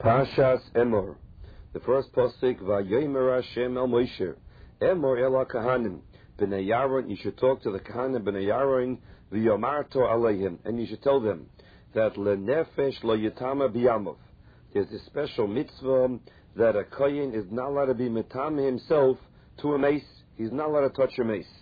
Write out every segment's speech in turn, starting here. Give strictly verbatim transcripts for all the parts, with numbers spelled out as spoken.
Parshas Emor. The first pasuk, Vayomer Hashem el Moshe, Emor el Kahanim, Bnei Yaron. You should talk to the Kahanim Bnei Yaron, V'yomarto aleihim, and you should tell them that lenefesh lo yitama biyamov. There's a special mitzvah that a kohen is not allowed to be mitame himself to a mace. He's not allowed to touch a mace.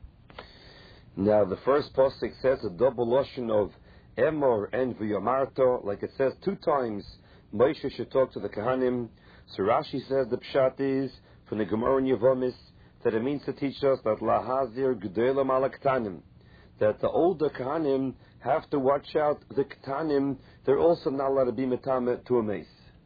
Now the first pasuk says a double lashon of Emor and V'yomarto, like it says two times. Moshe should talk to the Kahanim. So Rashi says the pshat is from the Gemara in Yevomis that it means to teach us that lahazir g'dolam alaktanim, that the older Kahanim have to watch out the Ketanim. They're also not allowed to be metame to a mace.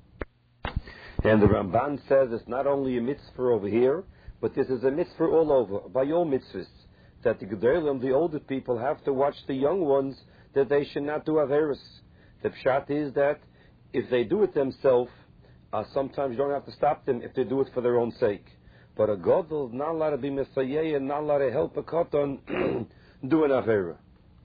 And the Ramban says it's not only a mitzvah over here, but this is a mitzvah all over, by all mitzvahs, that the G'dolim, the older people, have to watch the young ones, that they should not do averis. The pshat is that if they do it themselves, uh, sometimes you don't have to stop them if they do it for their own sake. But a gadol is not allowed to be mesayeh and not allowed to help a katan do an avera.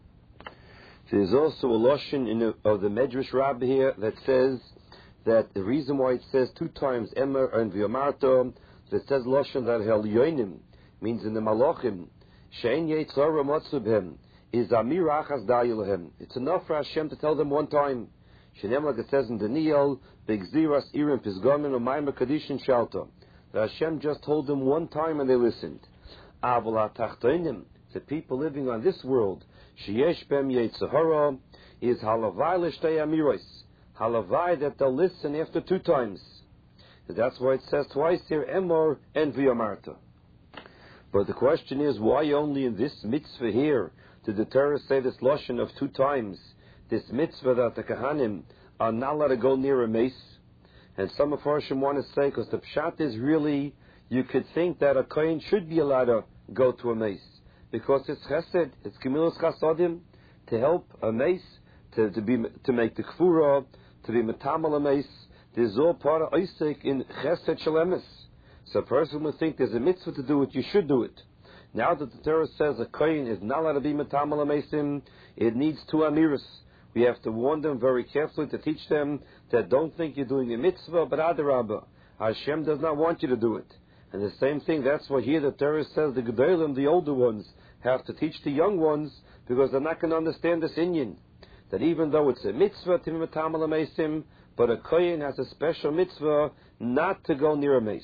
There's also a lashon in the, of the Medrash Rabbi here that says that the reason why it says two times Emer and V'yomarto, that says lashon that hel yoinim means in the Malachim shein yetzara matzubhem is amir achas dayilahem. It's enough for Hashem to tell them one time. Shenem, like it says in Daniel, Begziras Irim Pisgamin Umayma Kadishin Shalta. That Hashem just told them one time and they listened. Avola Tachtoinim, the people living on this world, Sheyesh Bem Yetzahara, is Halavai L'Shtei Amiros. Halavai, that they'll listen after two times. That's why it says twice here, Emor and V'yomarto. But the question is, why only in this mitzvah here did the Torah say this lashon of two times? This mitzvah that the Kahanim are not allowed to go near a mace. And some of Harshim want to say, because the pshat is really, you could think that a kohen should be allowed to go to a mace. Because it's chesed, it's gemilas chasadim, to help a mace, to, to be to make the kfura, to be metamal a mace. There's all part of Isaac in chesed shalemis. So a person would think there's a mitzvah to do it, you should do it. Now that the Torah says a kohen is not allowed to be metamal a mace, it needs two amiras. We have to warn them very carefully to teach them that don't think you're doing a mitzvah, but adarabah. Hashem does not want you to do it. And the same thing, that's why here the Torah says the Gedolim, the older ones, have to teach the young ones, because they're not going to understand this inyan. That even though it's a mitzvah to be metamal a mesim, but a kohen has a special mitzvah not to go near a mace.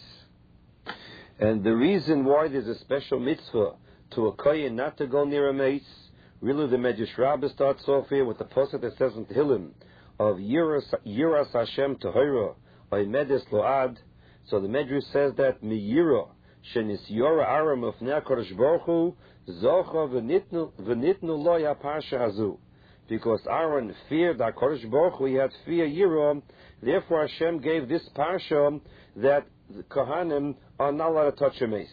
And the reason why there's a special mitzvah to a kohen not to go near a mace, really, the Medrash Rabbah starts off here with the pasuk that says in Tehillim of Yiras, Yiras Hashem Tahira by Medes Load. So the Medrash says that Miyira Shenis Yora Aram of Ne'akodesh Baruch Hu Zocha V'nitnu V'nitnu Lo Ya Parsha Hazu, because Aaron feared HaKadosh Baruch Hu, he had fear Yira. Therefore Hashem gave this parsha that the Kohanim are not allowed to touch a mace.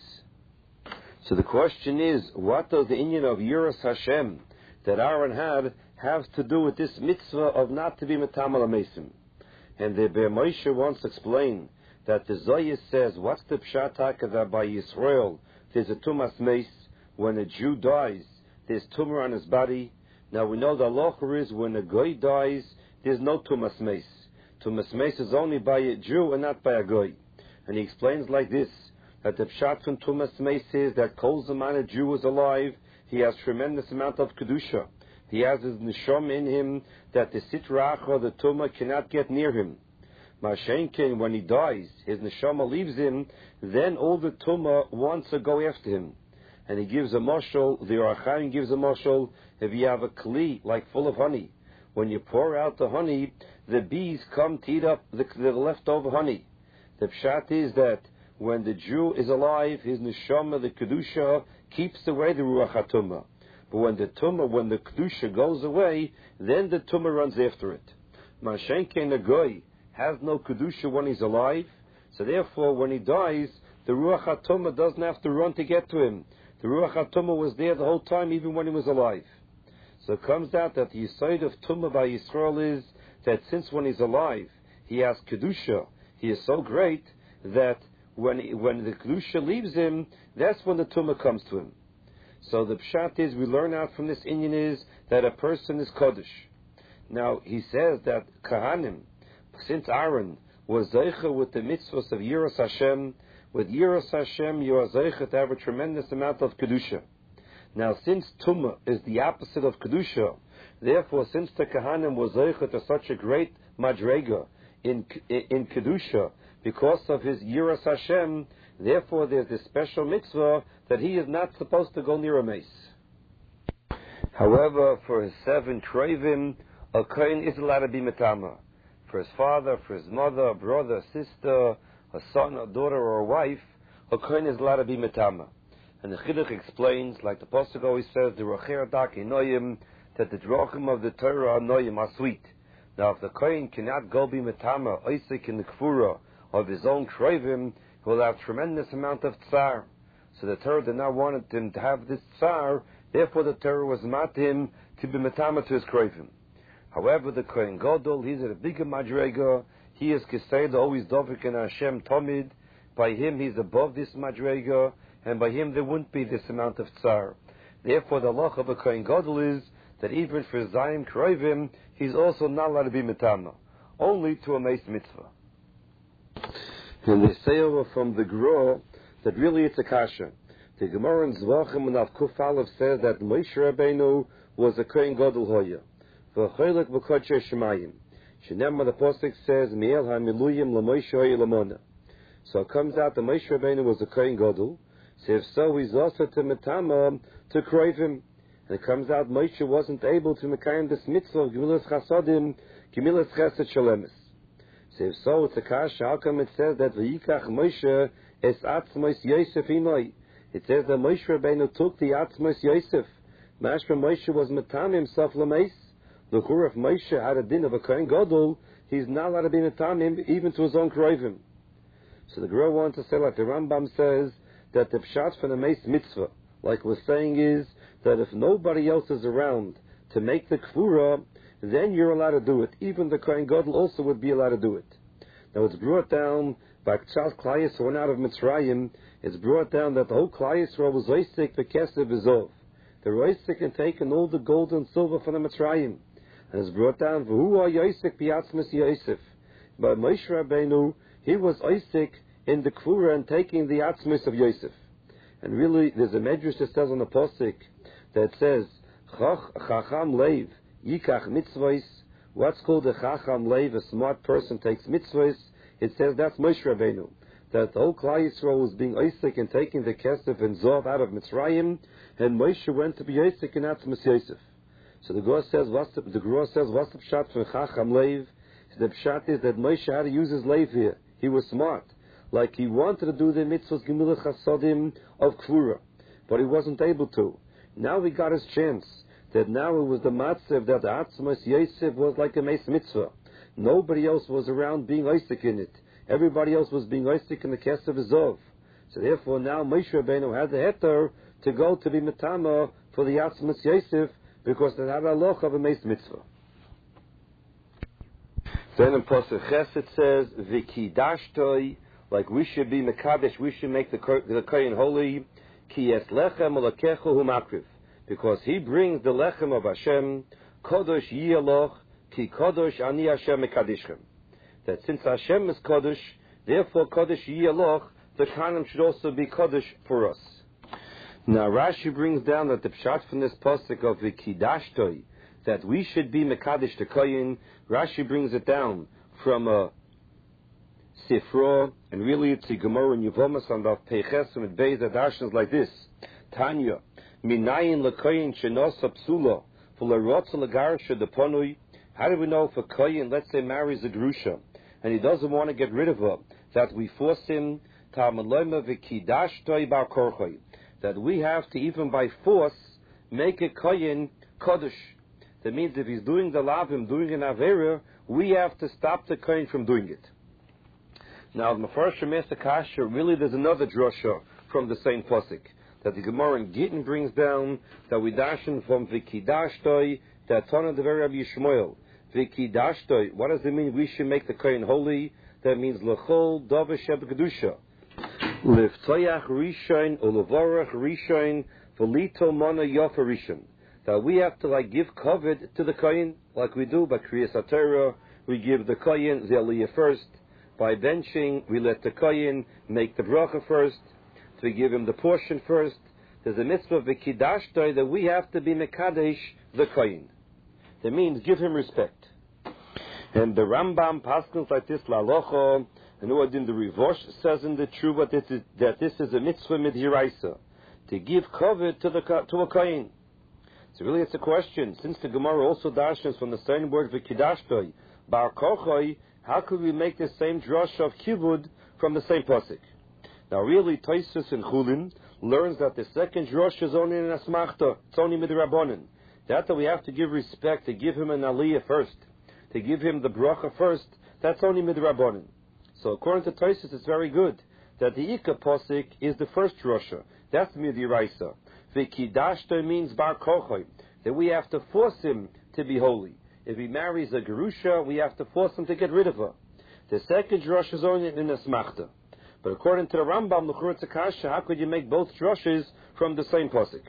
So the question is, what does the inyan of Yiras Hashem that Aaron had have to do with this mitzvah of not to be metamal mesim? And the Be'er Moshe wants to explain that the Zohar says, what's the pshat that by Yisrael there's a tumas mace, when a Jew dies, there's tumor on his body. Now we know the halacha is when a goy dies, there's no tumas mace. Tumas mace is only by a Jew and not by a goy. And he explains like this, that the pshat from Tumas Meis is that Kol Zaman a Jew is alive, he has tremendous amount of Kedusha. He has his Nisham in him, that the Sitra or the Tumah cannot get near him. Mashenkin, when he dies, his Neshama leaves him, then all the Tumah wants to go after him. And he gives a mashal, the Ohr HaChaim gives a mashal, if you have a kli, like full of honey, when you pour out the honey, the bees come to eat up the, the leftover honey. The pshat is that when the Jew is alive, his neshama, the kedusha, keeps away the ruach hatumah. But when the tumah, when the kedusha goes away, then the tumah runs after it. Mashenke Nagoy has no kedusha when he's alive, so therefore when he dies, the ruach hatumah doesn't have to run to get to him. The ruach hatumah was there the whole time, even when he was alive. So it comes out that the yesod of tumah by Yisrael is that since when he's alive, he has kedusha, he is so great that When when the Kedusha leaves him, that's when the Tumah comes to him. So the pshat is, we learn out from this inyan is that a person is Kodesh. Now he says that Kahanim, since Aaron was zeicha with the mitzvahs of Yiras Hashem, with Yiras Hashem you are zeicha to have a tremendous amount of kedusha. Now, since Tumah is the opposite of kedusha, therefore, since the Kahanim was zeicha to such a great madrega in in kedusha because of his Yiras Hashem, therefore there's this special mitzvah that he is not supposed to go near a mace. However, for his seven Krevim, a kohen is allowed to be metama. For his father, for his mother, a brother, a sister, a son, a daughter, or a wife, a kohen is allowed to be metama. And the Chiduch explains, like the Pasuk always says, the Rocher Dak Noyim, that the drachim of the Torah are Noyim, are sweet. Now, if the kohen cannot go be metama, Isaac in the Kfura of his own Krevim, he will have tremendous amount of tsar. So the Torah did not want him to have this tsar, therefore the Torah was mat him to be metama to his Krevim. However, the Kohen Gadol, he's at a bigger madrega. He is Keseda, always Dovik and Hashem Tomid. By him, he's above this madrega, and by him there wouldn't be this amount of tsar. Therefore, the law of a Kohen Gadol is that even for Zayim Krevim, he's also not allowed to be metama, only to a mace mitzvah. And they say over from the Gra that really it's a kasha. The Gemara in Zvachim and Avkuf Aleph says that Moshe Rabbeinu was a Kohen Gadol Hoya. V'choylek v'kodshei shemayim. Shenemar the Pasuk says, Mi'el ha'miluyim l'Moshe Hoya l'mona. So it comes out that Moshe Rabbeinu was a Kohen Gadol. So if so, he's also to metama to Krevim. And it comes out Moshe wasn't able to mekayim this mitzvah of Gemilas Chasadim, Gemilas Chesed Shalemis. So if so, it's a kasha. How come it says that V'yikach Moshe es atzmos Yosef inoi? It says that Moshe Rabbeinu took the atzmos Yosef. Mashma Moshe was metam himself l'meis. The L'chur if Moshe had a din of a Kohen Gadol, he's not allowed to be metam him even to his own Krevim. So the Gemara wants to say, like the Rambam says, that the pshat for the meis mitzvah, like we're saying, is that if nobody else is around to make the kfura, then you're allowed to do it. Even the Kohen Gadol also would be allowed to do it. Now it's brought down by K'chal Klal Yisrael out of Mitzrayim. It's brought down that the whole Klal Yisrael was oisik v'kesev v'zov. They were oisik and taken all the gold and silver from the Mitzrayim. And it's brought down v'hu ha'yosik b'yatzmas Yosef. But Moshe Rabbeinu, he was oisik in the kfura and taking the atzmis of Yosef. And really, there's a medrash that says on the posik that says, Chacham leiv yikach mitzvahs. What's called a chacham leiv, a smart person takes mitzvahs. It says that's Moshe Rabbeinu. That the whole Klal Yisrael was being Isaac and taking the kesef and zov out of Mitzrayim, and Moshe went to be Isaac and atzmis Yosef. So the Gra says, what's the, the Gra says, what's the pshat for chacham leiv? The pshat is that Moshe had to use his leiv here. He was smart. Like he wanted to do the mitzvahs Gemilas Chasadim of Kfura, but he wasn't able to. Now he got his chance. That now it was the matzev that the Atzmos Yosef was like a meis mitzvah. Nobody else was around being Isaac in it. Everybody else was being Isaac in the Kesef Zov. So therefore now Moshe Rabbeinu had the heter to go to be metama for the Atzmos Yosef because they had a loch of a meis mitzvah. Then in Pasuk Ches it says, V'kidashtoi, like we should be mekadesh, we should make the the kohen holy. Ki es lechem olakechu hu makriv, because he brings the lechem of Hashem. Kodosh yiyaloch ki kodosh ani Hashem mekadishchem. That since Hashem is kodosh, therefore kodosh yiyaloch, the kohanim should also be kodosh for us. Now Rashi brings down that the pshat from this pasuk of the kidashtoi, that we should be mekadesh the kohen. Rashi brings it down from a Sifra, and really it's a Gemara in Yevomas on the Peiches and it Beis Adashans like this. Tanya, Minayin lekoyin shenosa psula, v'lerotza legarsha deponui. How do we know if a koyin, let's say, marries a grusha, and he doesn't want to get rid of her, that we force him, ta'amaloma v'kidashtoi bar korchoi, that we have to, even by force, make a koyin kodesh. That means if he's doing the lavim, doing an avera, we have to stop the koyin from doing it. Now, the Mefarshim Mesa Kasha, really there's another drasha from the same pasuk that the Gemara in Gittin brings down, that we dashen from V'kidashtoi, that Tana the very Rabbi Yishmael. V'kidashtoi, what does it mean? We should make the kohen holy. That means L'chol Dava Sheb Kedusha. L'ftoyach Rishon, U'levorach Rishon, V'lito Mana Yofa Rishon. That we have to like give covet to the kohen, like we do by Kriyas HaTorah. we give the kohen the aliyah first. By benching, we let the kohen make the bracha first. So we give him the portion first. There's a mitzvah of v'kiddashtai that we have to be mekadesh the kohen. That means give him respect. And the Rambam paskins like this la'alocha, and Uadin the Rivosh says in the Tshuva that, it, that this is a mitzvah midhiraisa, to give kavod to the to a kohen. So really it's a question, since the Gemara also dashes from the same word v'kiddashtai, bar kochai, how could we make the same drasha of kivud from the same pasuk? Now really Taisus in Chulin learns that the second drasha is only in asmachta, it's only midrabanan. That that we have to give respect, to give him an aliyah first, to give him the bracha first, that's only midrabanan. So according to Taisus, it's very good that the Ika Posik is the first Rosha. That's Midiraisa. V'kiddashta means bar kochai, that we have to force him to be holy. If he marries a Gerusha, we have to force him to get rid of her. The second Rosh is only in a Smachta. But according to the Rambam, L'churut Akasha, how could you make both Roshes from the same Posik?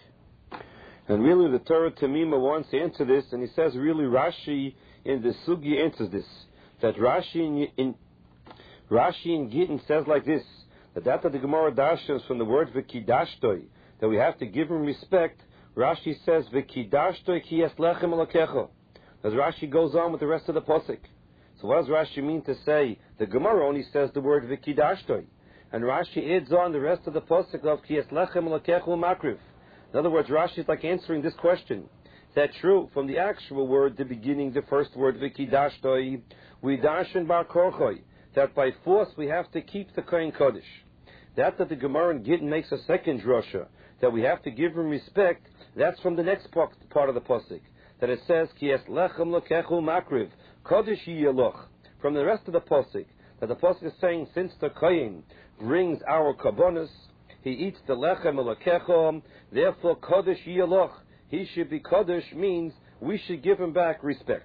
And really the Torah Tamima wants to answer this, and he says really Rashi in the Sugi answers this. That Rashi in, in Rashi in Gittin says like this, that after the Gemara dashes from the word v'kiddashtoi, that we have to give him respect. Rashi says v'kiddashtoi ki es lechem alakecha. As Rashi goes on with the rest of the posik. So what does Rashi mean to say? The Gemara only says the word v'kiddashtoi, and Rashi adds on the rest of the posik of ki es lechem alakecha u'makriv. In other words, Rashi is like answering this question. Is that true? From the actual word, the beginning, the first word v'kiddashtoi, we dashen bar korchoi, that by force we have to keep the Kohen Kodesh. That that the Gemara in Gittin makes a second drasha, that we have to give him respect, that's from the next part, part of the Pasuk, that it says, Ki es lechem lokechu makriv, Kodesh yiyaloch. From the rest of the Pasuk, that the Pasuk is saying, since the Kohen brings our kabbonos, he eats the lechem lokechu, therefore Kodesh yiyaloch, he should be Kodesh, means we should give him back respect.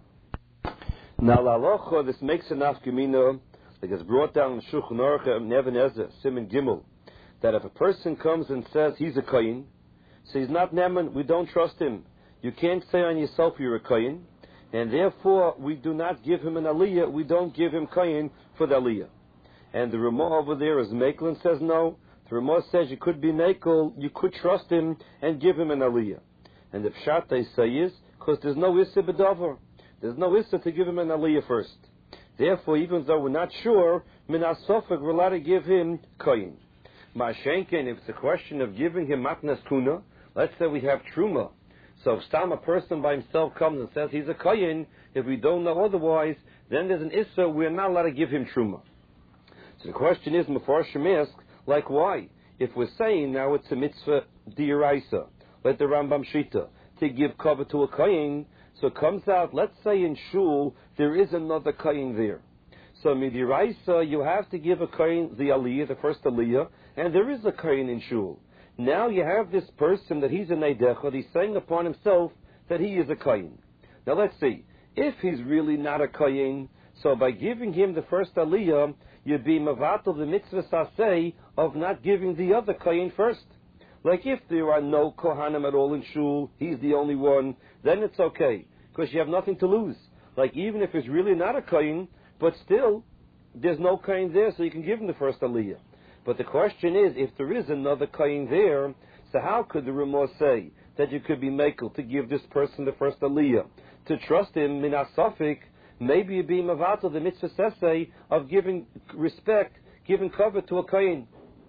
Now, la'alocha, this makes an afkamina, like it's brought down in Shulchan Aruch and Even HaEzer, Siman Gimel, that if a person comes and says he's a kohen, so he's not neman, we don't trust him. You can't say on yourself you're a kohen, and therefore we do not give him an aliyah, we don't give him kohen for the aliyah. And the Ramah over there is Mekel and says no. The Ramah says you could be Mekel, you could trust him and give him an aliyah. And the pshat they say is, because there's no issa b'davar. There's no issa to give him an aliyah first. Therefore, even though we're not sure, min asofik, we're allowed to give him koyin. Ma'ashenken, if it's a question of giving him matnas kuna, let's say we have truma. So if some a person by himself comes and says he's a koyin, if we don't know otherwise, then there's an issa, we're not allowed to give him truma. So the question is, Mefarshim ask, like why? If we're saying now it's a mitzvah d'iraisa, let the Rambam shita, to give cover to a koyin, so it comes out, let's say in shul, there is another kohen there. So midiraisa, you have to give a kohen the aliyah, the first aliyah, and there is a kohen in shul. Now you have this person that he's a neidechad, he's saying upon himself that he is a kohen. Now let's see, if he's really not a kohen, so by giving him the first aliyah, you'd be mavatal the mitzvah saseh of not giving the other kohen first. Like if there are no kohanim at all in shul, he's the only one, then it's okay, because you have nothing to lose. Like even if it's really not a kohen, but still, there's no kohen there, so you can give him the first aliyah. But the question is, if there is another kohen there, so how could the Ramah say that you could be makel to give this person the first aliyah? To trust him, min asofik, maybe you be mavatal the mitzvah sesei of giving respect, giving cover to a kohen.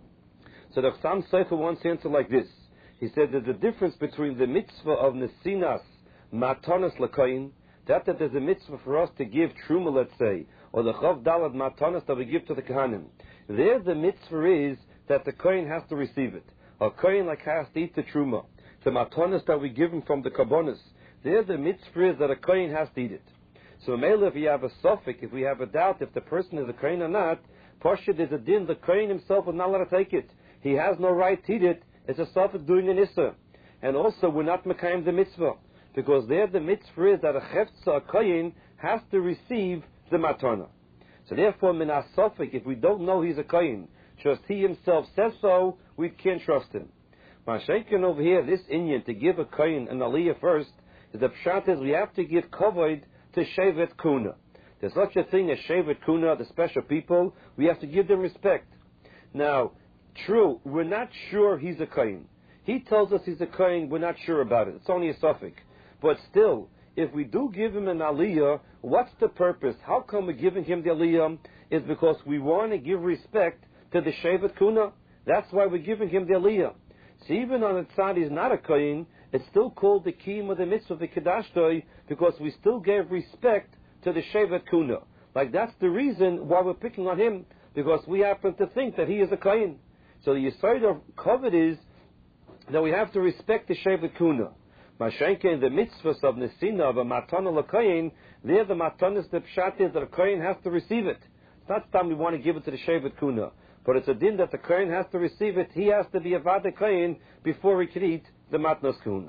So the Chassam Sofer wants to answer like this. He said that the difference between the mitzvah of Nesinas Matanas L'Koyin, that that there's a mitzvah for us to give Truma, let's say, or the Chav Dalad Matanas that we give to the Kohanim. There the mitzvah is that the Kohen has to receive it. A Kohen like has to eat the Truma. The Matanas that we give him from the Kabbonos, there the mitzvah is that a Kohen has to eat it. So Mele, if we have a suffix, if we have a doubt if the person is a Kohen or not, Poshut is a din, the Kohen himself is not allowed to take it. He has no right to eat it. It's a suffix doing an issa. And also, we're not mekayim the mitzvah. Because there the mitzvah is that a cheftza, a kohen, has to receive the matana. So therefore, min asofik, if we don't know he's a kohen, just he himself says so, we can't trust him. Mashenkin over here, this inyan, to give a kohen an aliyah first, is the pshat is we have to give kavod to shevet kuna. There's such a thing as Shevet Kuna, the special people. We have to give them respect. Now, true, we're not sure he's a Kohen. He tells us he's a Kohen, we're not sure about it. It's only a suffix. But still, if we do give him an aliyah, what's the purpose? How come we're giving him the aliyah? It's because we want to give respect to the Shevet Kuna. That's why we're giving him the aliyah. So even on the tzad he's not a Kohen, it's still called the kiyum of the mitzvah, the kedashtoi, because we still gave respect to the Shevet Kuna. Like that's the reason why we're picking on him, because we happen to think that he is a Kohen. So the yesod of covet is that we have to respect the Shevet Kuna. Mashenke in the mitzvahs of Nesina, of a matana l'kohen, there the matanas, the pshat is that a kohen has to receive it. It's not time we want to give it to the Shevet Kuna, but it's a din that the kohen has to receive it. He has to be a vada kohen before he can eat the matnas kuna.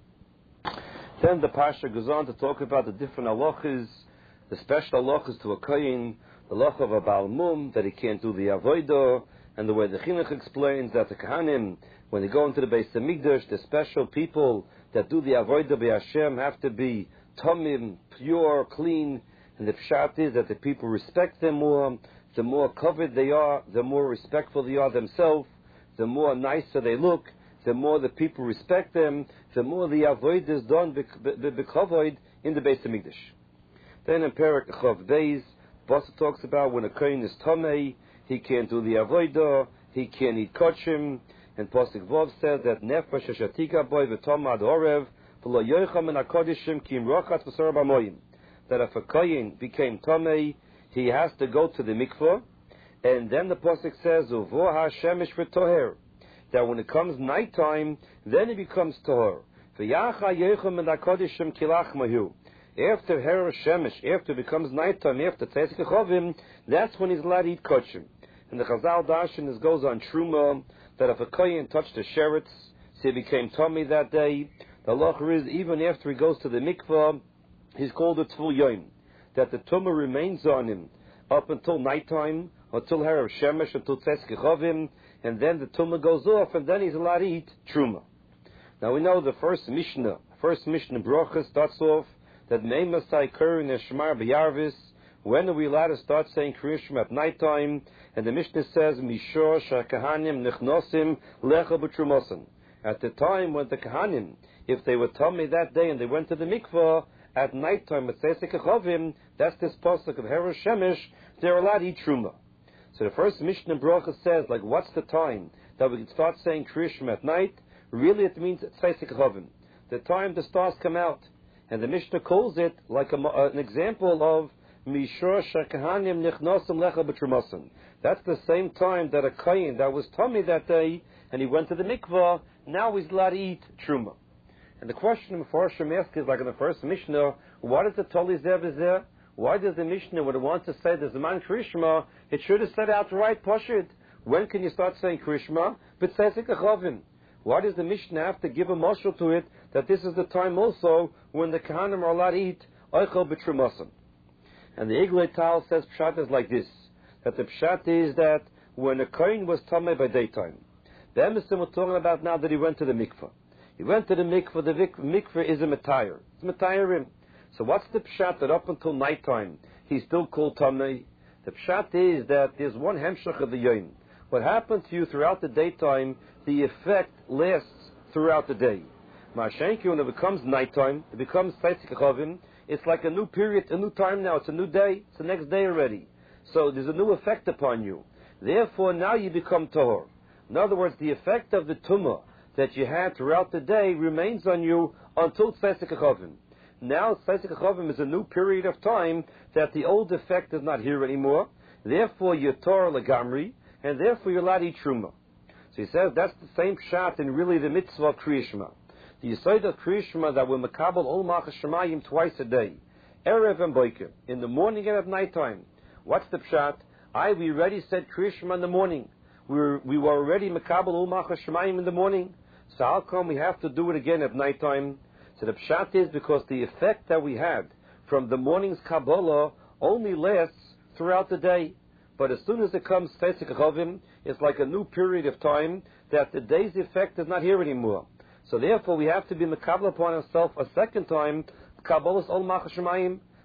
Then the pasha goes on to talk about the different halachas, the special halachas to a kohen, the halacha of a Baal Mum, that he can't do the avodah, and the way the chinuch explains that the kahanim, when they go into the Beis Hamikdash, the special people that do the avodah by Hashem have to be tamim, pure, clean, and the pshat is that the people respect them more. The more covered they are, the more respectful they are themselves, the more nicer they look, the more the people respect them, the more the avodah is done b'kavod in the Beis Hamikdash. Then in Perek Chav Beis, Basa talks about when a kohen is tamei, he can't do the avodah, he can't eat kochim, and Pasuk Vav says that nefesh shatika boy v'tomad orev v'lo yocham min hakodishim ki im rochat v'sor b'moyim. That if a kohen became tamei, he has to go to the mikvah, and then the pasuk says uvo ha'shemesh v'toher, that when it comes nighttime, then he becomes toher. V'yacha yocham min hakodishim kilach mahu. After her shemesh, after it becomes nighttime, after tzesik chovim, that's when he's allowed to eat kochim. And the Chazal Darshan is goes on Truma, that if a kohen touched the sheretz, so he became tummy that day, the halacha is even after he goes to the mikvah, he's called a tvul yom, that the tumah remains on him up until nighttime, until herav shemesh, until tzesik chovim, and then the tumah goes off, and then he's allowed to eat truma. Now we know the first Mishnah, first Mishnah Brocha starts off that Meimasai Kurin Eshmar B'Yarvis. When are we allowed to start saying Kriyashim at nighttime? And the Mishnah says, Mishor Shakahanim Nechnosim Lecha B'Trumosim. At the time when the Kahanim, if they were tummy that day and they went to the mikvah, at nighttime at Tzesik Chovim, that's this pasuk of Herav Shemesh, they're allowed to eat Truma. So the first Mishnah Bracha says, like, what's the time that we can start saying Kriyashim at night? Really it means Tzesik Chovim, the time the stars come out. And the Mishnah calls it like a, uh, an example of Mishor Shakahanim Nechnosim Lecha B'Trumosim. That's the same time that a kohen that was tummy that day and he went to the mikvah, now he's allowed to eat truma. And the question before Hashem asks is like in the first Mishnah, why does the Toli Zev is there? Why does the Mishnah, when it wants to say there's a man Krishma, it should have said outright Pashid. When can you start saying Krishma? But Tzesik Chovim. Why does the Mishnah have to give a mashal to it that this is the time also when the Kahanim are allowed to eat Eichel B'Trumosim? And the Iglei Tal says Pshat is like this, that the Pshat is that when a kohen was tamei by daytime, the Emerson we're talking about now that he went to the mikvah. He went to the mikvah, the mikvah is a metayr. It's metayrim. So what's the Pshat that up until nighttime he's still called tamei? The Pshat is that there's one hemshach of the yom. What happens to you throughout the daytime, the effect lasts throughout the day. Ma'ashenki, when it becomes nighttime, it becomes tzesik chovim, it's like a new period, a new time now. It's a new day. It's the next day already. So there's a new effect upon you. Therefore, now you become tahor. In other words, the effect of the tumah that you had throughout the day remains on you until tzesik chovim. Now tzesik chovim is a new period of time that the old effect is not here anymore. Therefore, you're tahor legamri, and therefore you're allowed to eat truma. So he says that's the same shot in really the mitzvah of Kriya Shema. The Yisod of Kriya Shema that we makabel ol malchus shemayim twice a day, erev and boiker, in the morning and at night time. What's the pshat? I we already said Kriya Shema in the morning. We were, we were already makabel ol malchus shemayim in the morning. So how come we have to do it again at night time? So the pshat is because the effect that we had from the morning's Kabbalah only lasts throughout the day. But as soon as it comes tzesik chovim, it's like a new period of time that the day's effect is not here anymore. So therefore we have to be mekabel upon ourselves a second time, Kabbalah's ol malchus shemayim.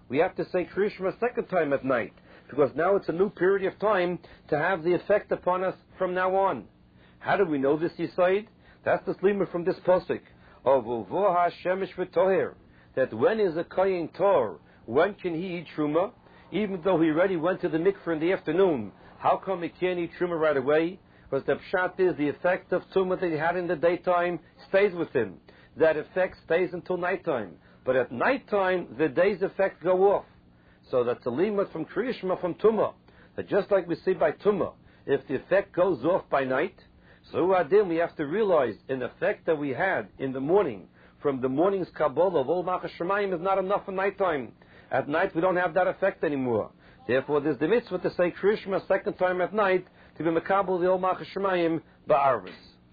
we have to say Kriya Shema a second time at night, because now it's a new period of time to have the effect upon us from now on. How do we know this, Yisayid? That's the slima from this posuk of Uvo HaShemesh V'Toher, that when is a Kohen Tor, when can he eat Truma? Even though he already went to the mikveh in the afternoon, how come he can't eat Truma right away? Because the pshat is the effect of Tumah that he had in the daytime stays with him. That effect stays until nighttime. But at nighttime, the day's effect go off. So that's a limit from Kriya Shema from Tumah. That just like we see by Tumah, if the effect goes off by night, so Adim, we have to realize an effect that we had in the morning, from the morning's Kabbalah of all Machas Shemayim is not enough for nighttime. At night, we don't have that effect anymore. Therefore, there's the mitzvah to say Kriya Shema a second time at night to be Mekabel the Ol Machas Shemayim ba'arvis.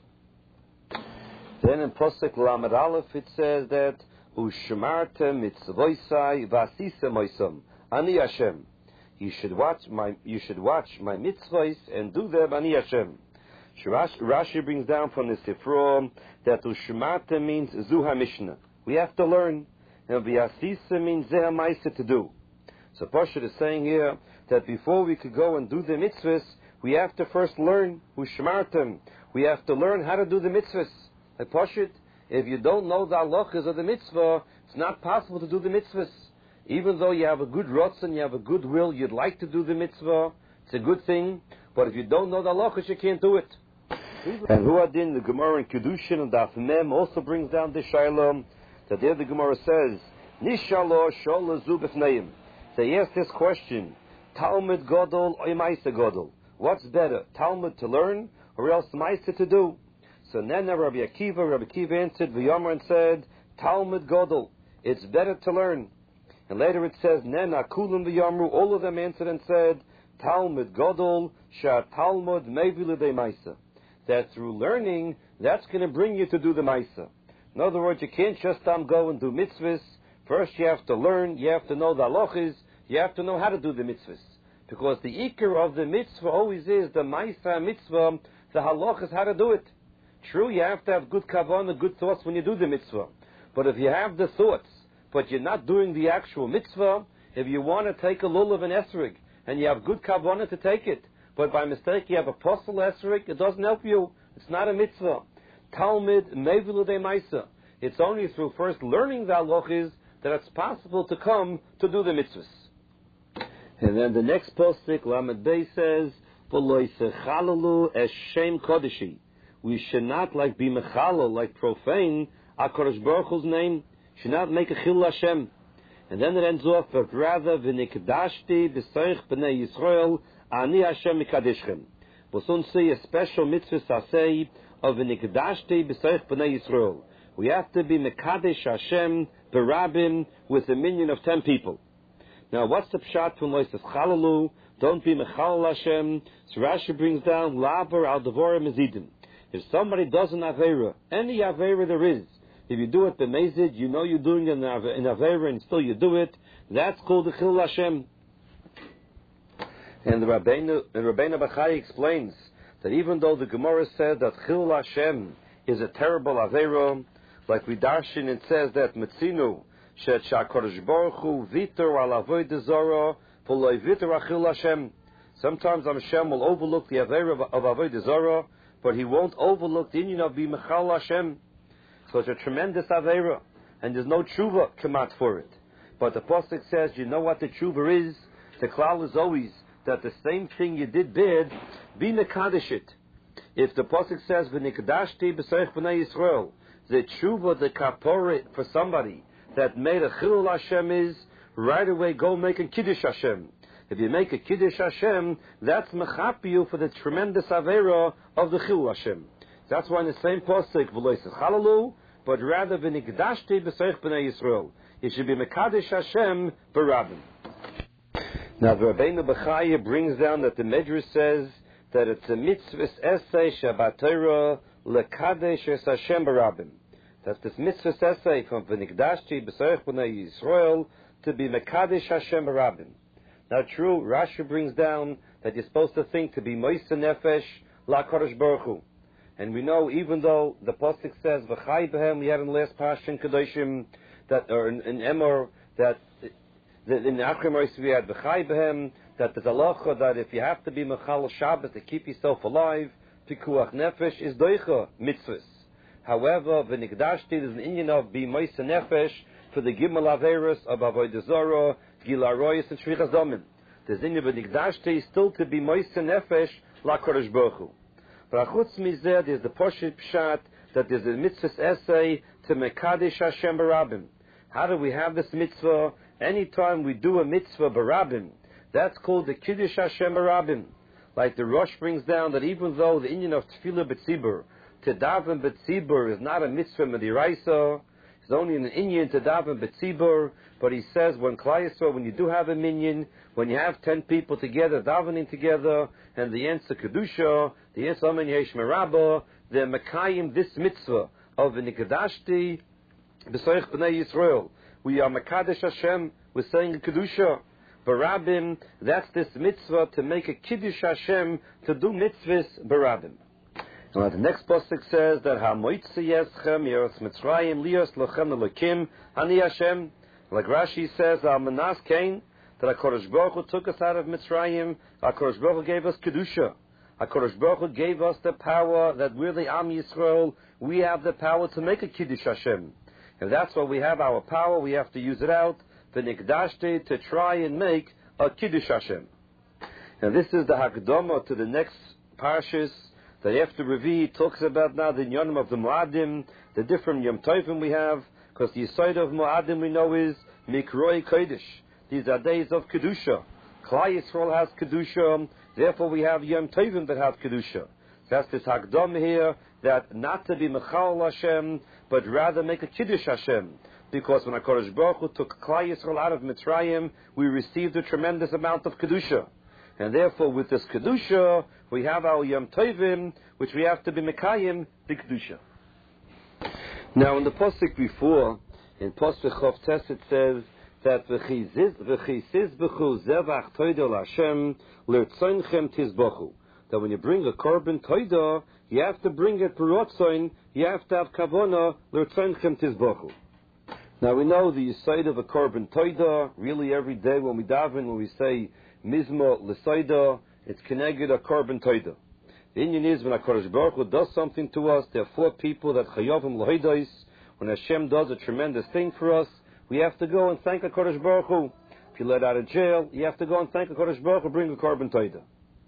Then in Posek Lamed Aleph it says that Ushmarta mitzvoisai vasisa moisam ani Hashem. You should watch my you should watch my mitzvahs and do them ani Hashem. Rashi brings down from the Sifra that Ushmarta means Zuha Mishnah. We have to learn. And Vyasisa means Zeha Maisa to do. So Pashat is saying here that before we could go and do the mitzvahs, we have to first learn Ushmartam. We have to learn how to do the mitzvahs. Like Pashat, if you don't know the halachas of the mitzvah, it's not possible to do the mitzvahs. Even though you have a good rotzen, you have a good will, you'd like to do the mitzvah, it's a good thing. But if you don't know the halachas, you can't do it. And Huadin, the Gemara in Kedushin and Daf Mem also brings down the Shaila that there the Gemara says, Nishalo Shol Zubifneim. They ask this question, Talmud Godol or Maisa Godol? What's better, Talmud to learn or else Maisa to do? So then Rabbi Akiva, Rabbi Akiva answered V'yomer and said, Talmud Godol. It's better to learn. And later it says, Nena Kulim V'yomru. All of them answered and said, Talmud Godol Shah Talmud Mevilu De Maisa. That through learning, that's going to bring you to do the Maisa. In other words, you can't just um, go and do mitzvahs. First you have to learn, you have to know the halachas, you have to know how to do the mitzvahs. Because the ikar of the mitzvah always is the Maisa mitzvah, the halachas, how to do it. True, you have to have good kavanah, good thoughts when you do the mitzvah. But if you have the thoughts, but you're not doing the actual mitzvah, if you want to take a lulav and esrig, and you have good kavanah to take it, but by mistake you have a posel esrig, it doesn't help you. It's not a mitzvah. Talmud Mevilu De Maisa. It's only through first learning the halachas that it's possible to come to do the mitzvahs. And then the next postik, Lamed Bey says, V'lo yisechalalu es shem kodeshi. We should not like be mechalal, like profane, HaKadosh Baruch Hu's name. Should not make a chil Hashem. And then it ends off, but rather v'nikdashti b'seich b'nei Yisrael ani Hashem mikadeschem. We'll soon see a special mitzvah sasei of v'nikdashti b'seich b'nei Yisrael. We have to be mekadesh Hashem b'rabim with a minion of ten people. Now, what's the pshat from Loisas Chalalu? Don't be mechalal Hashem. So Rashi brings down laber al devorim mezidim. If somebody does an avera, any avera there is, if you do it b'mezid, you know you're doing an avera and still you do it, that's called the chil Hashem. And the Rabbeinu, the Rabbeinu Bachai explains that even though the Gemara said that chil Hashem is a terrible avera, like we darshin, it says that Metzinu shet sha'kodesh baruch hu vitor al avodah zara v'lo vitor achil Hashem. Sometimes Hashem will overlook the avera of, of avodah zara, but He won't overlook the union of being mechal Hashem. So it's a tremendous avera, and there's no tshuva kamat for it. But the pasuk says, you know what the tshuva is? The klal is always that the same thing you did bad, be mekadesh it. If the pasuk says v'nikdashti b'seich b'nei Yisrael, the tshuva, the kapora for somebody that made a chilul Hashem is right away go make a kiddush Hashem. If you make a kiddush Hashem, that's mechapi you for the tremendous avera of the chilul Hashem. That's why in the same pasuk v'lo yisechalalu, but rather v'nikdashti b'seich b'nei Yisrael. It should be mekadesh Hashem b'rabim. Now the Rabbeinu Bechaya brings down that the Medrash says that it's a mitzvah essay Shabbat Torah lekadesh es Hashem b'rabim. That's this mitzvah essay from v'nikdashti b'seich b'nei Yisrael to be mekadesh Hashem b'rabim. Now true, Rashi brings down that you're supposed to think to be moisa nefesh la'kadosh baruch hu. And we know, even though the pasuk says v'chai b'hem, we had in the last parsha in Kedoshim that, or in, in Emor, that in the Achrim Moshe we had B'chai B'hem, that there's a halacha that if you have to be Mechal Shabbos to keep yourself alive, Pikuach Nefesh is Doicha, mitzvahs. However, V'nigdashti, there's an Inyan of Be Moise Nefesh for the Gimel Averis of Avodah Zarah, Gila Royas, and Shvichas Damim. There's Inyan V'nigdashti still to be Moise Nefesh, La Kodesh Baruch Hu. But Achutz Mizeh, there's the Poshet Pshat, that there's a mitzvah's essay to Mekadesh Hashem Barabim. How do we have this mitzvah? Anytime we do a mitzvah Barabim, that's called the Kiddush Hashem Barabim. Like the Rosh brings down that even though the Inyan of Tefillah B'tzibur, to daven B'tzibur is not a mitzvah Mediraisa, it's only an Inyan to daven B'tzibur, but he says when Klal Yisrael, when you do have a minyan, when you have ten people together, davening together, and the answer Kedusha, the answer Amen Yesh Merabah, they're Mekayim this mitzvah of the Nikadashti B'soich B'nai Yisrael. We are Mekadesh Hashem, we're saying Kedusha. Barabim, that's this mitzvah to make a Kiddush Hashem, to do mitzvahs Barabim. And the next pasuk says that HaMoitzi Yeschem Yeros Mitzrayim Lios Lochem Elokim Ani Hashem. Like Rashi says, Al Manas Kain, that HaKadosh Baruch Hu took us out of Mitzrayim, HaKadosh Baruch Hu gave us Kedusha. HaKadosh Baruch Hu gave us the power that we're the Am Yisrael, we have the power to make a Kiddush Hashem. If that's what we have, our power, we have to use it out, the Nikdashti, to try and make a Kiddush Hashem. And this is the Hakdama to the next Parshas, that after Revi talks about now the Yonim of the Moadim, the different Yom Tovim we have, because the Yesod of Moadim we know is Mikroi Kodesh. These are days of Kedusha. Klal Yisrael has Kedusha, therefore we have Yom Tovim that have Kedusha. That's this Hakdama here, that not to be Mechal Hashem, but rather make a Kiddush Hashem. Because when HaKadosh Baruch Hu took Klal Yisrael out of Mitzrayim, we received a tremendous amount of Kedusha. And therefore, with this Kedusha, we have our Yom Tovim, which we have to be Mekayim, the Kedusha. Now, in the Pasuk before, in Pasuk Chof Tes, it says that V'chisiz b'chu zevach toida l'Hashem l'rtzonchem tizbochu. That when you bring a korban toida, you have to bring it b'rotzoin, you have to have kavona l'rtzonchem tizbochu. Now, we know the side of a korban toida, really every day when we daven, when we say Mizmo l'Soida, it's connected a korban toida. The Indian is when HaKadosh Baruch Hu does something to us, there are four people that chayavim l'hoidos. When Hashem does a tremendous thing for us, we have to go and thank HaKadosh Baruch Hu. If you're let out of jail, you have to go and thank HaKadosh Baruch Hu, bring a korban toida.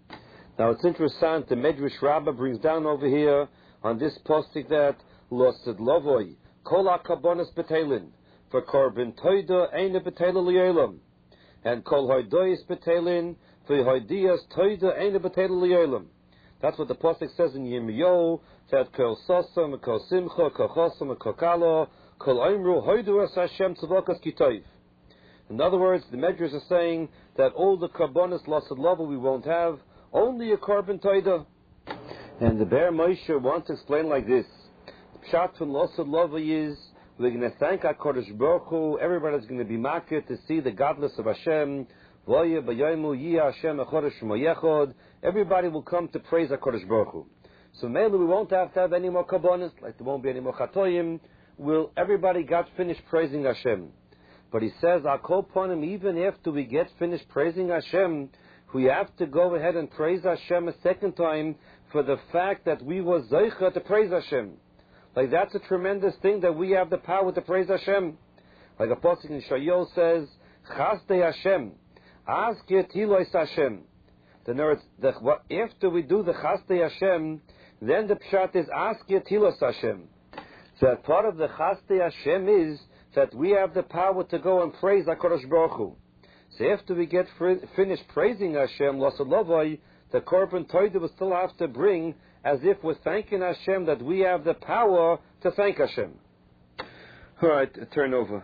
Now it's interesting, the Medrash Rabbah brings down over here on this posting that Lo Sedlovoi, Kol HaKabonos Betelin, for korban toida Eina Betelin Li'olam. And Kol Hoidoyis Betelin, for Hoidiyas Toida Eina Betelin Li'olam. That's what the Pasuk says in Yirmiyahu, that Kol Sosam, Kol Simcha, Kol Chosam, Kol Kalo, Kol Oimru, Hoidu Es Hashem Tzavakas Kitayv. In other words, the Medrash are saying that all the Karbonis Lasad Lava we won't have, only a korban toida. And the Be'er Moshe wants to explain like this. The Pshat from Lasad Lava is, we're going to thank HaKadosh Baruch Hu, everybody's going to be makir to see the godless of Hashem, V'oye b'yoymu yiyah Hashem echodesh moyechod, everybody will come to praise HaKadosh Baruch Hu. So mainly we won't have to have any more karbonis, like there won't be any more chatoyim, will everybody got finished praising Hashem. But he says, I'll call upon him even after we get finished praising Hashem, we have to go ahead and praise Hashem a second time for the fact that we were zeicha to praise Hashem. Like that's a tremendous thing that we have the power to praise Hashem. Like a pasuk in Shayyol says, Chazdei Hashem, ask Yetilois Hashem. Then there is the, what, after we do the Chazdei Hashem, then the pshat is ask Yetilos Hashem. So that part of the Chazdei Hashem is that we have the power to go and praise HaKadosh Baruch Hu. So after we get fr- finished praising Hashem, Lasalovai, the korban toida will still have to bring as if we're thanking Hashem that we have the power to thank Hashem. All right, turn over.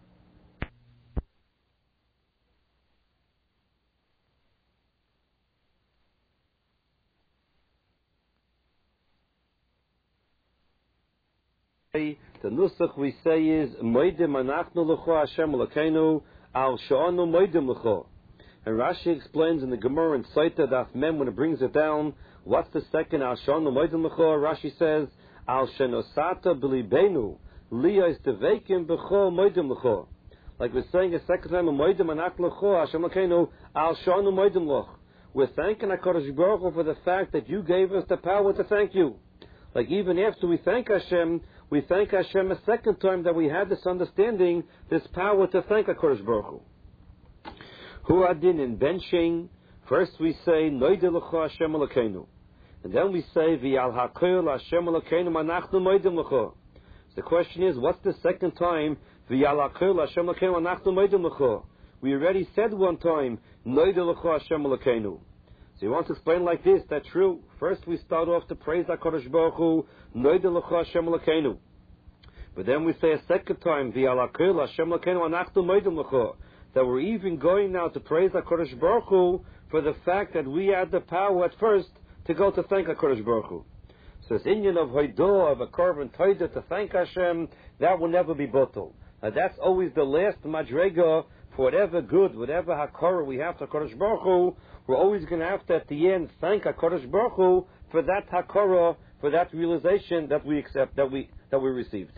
The nusach we say is Moedim Anachnu L'cho Hashem L'keinu Al Sha'anu Moedim L'cho. And Rashi explains in the Gemara in Saita Daf Mem when it brings it down, what's the second Al Sha'anu Moedim L'cho? Rashi says Al Shenosata B'Libenu Liyos Tevekim B'cho Moedim L'cho. Like we're saying a second time, Moedim Anach L'cho, Hashem Elokeinu, Al Shanu Moedim Loch. We're thanking HaKadosh Baruch Hu for the fact that you gave us the power to thank you. Like even after we thank Hashem, we thank Hashem a second time that we had this understanding, this power to thank HaKadosh Baruch Hu. Hu Adin in benching, first we say, Noide L'cho Hashem Elokeinu. And then we say, V'al HaKol Hashem Elokeinu Manachnu Moedim L'cho. So the question is, what's the second time? V'al HaKol Hashem Elokeinu Manachnu Moedim L'cho. We already said one time, Noide L'cho Hashem Elokeinu. So he wants to explain like this, that's true. First we start off to praise HaKadosh Baruch Hu, Noide L'cho Hashem Elokeinu. But then we say a second time, V'al HaKol Hashem Elokeinu Manachnu Moedim L'cho. That we're even going now to praise HaKadosh Baruch Hu for the fact that we had the power at first to go to thank HaKadosh Baruch Hu. So this Indian of Hoidah, of a korban toida to thank Hashem, that will never be bottled. Now that's always the last madrega for whatever good, whatever hakara we have to HaKadosh Baruch Hu, we're always going to have to at the end thank HaKadosh Baruch Hu for that hakara, for that realization that we accept, that we that we received.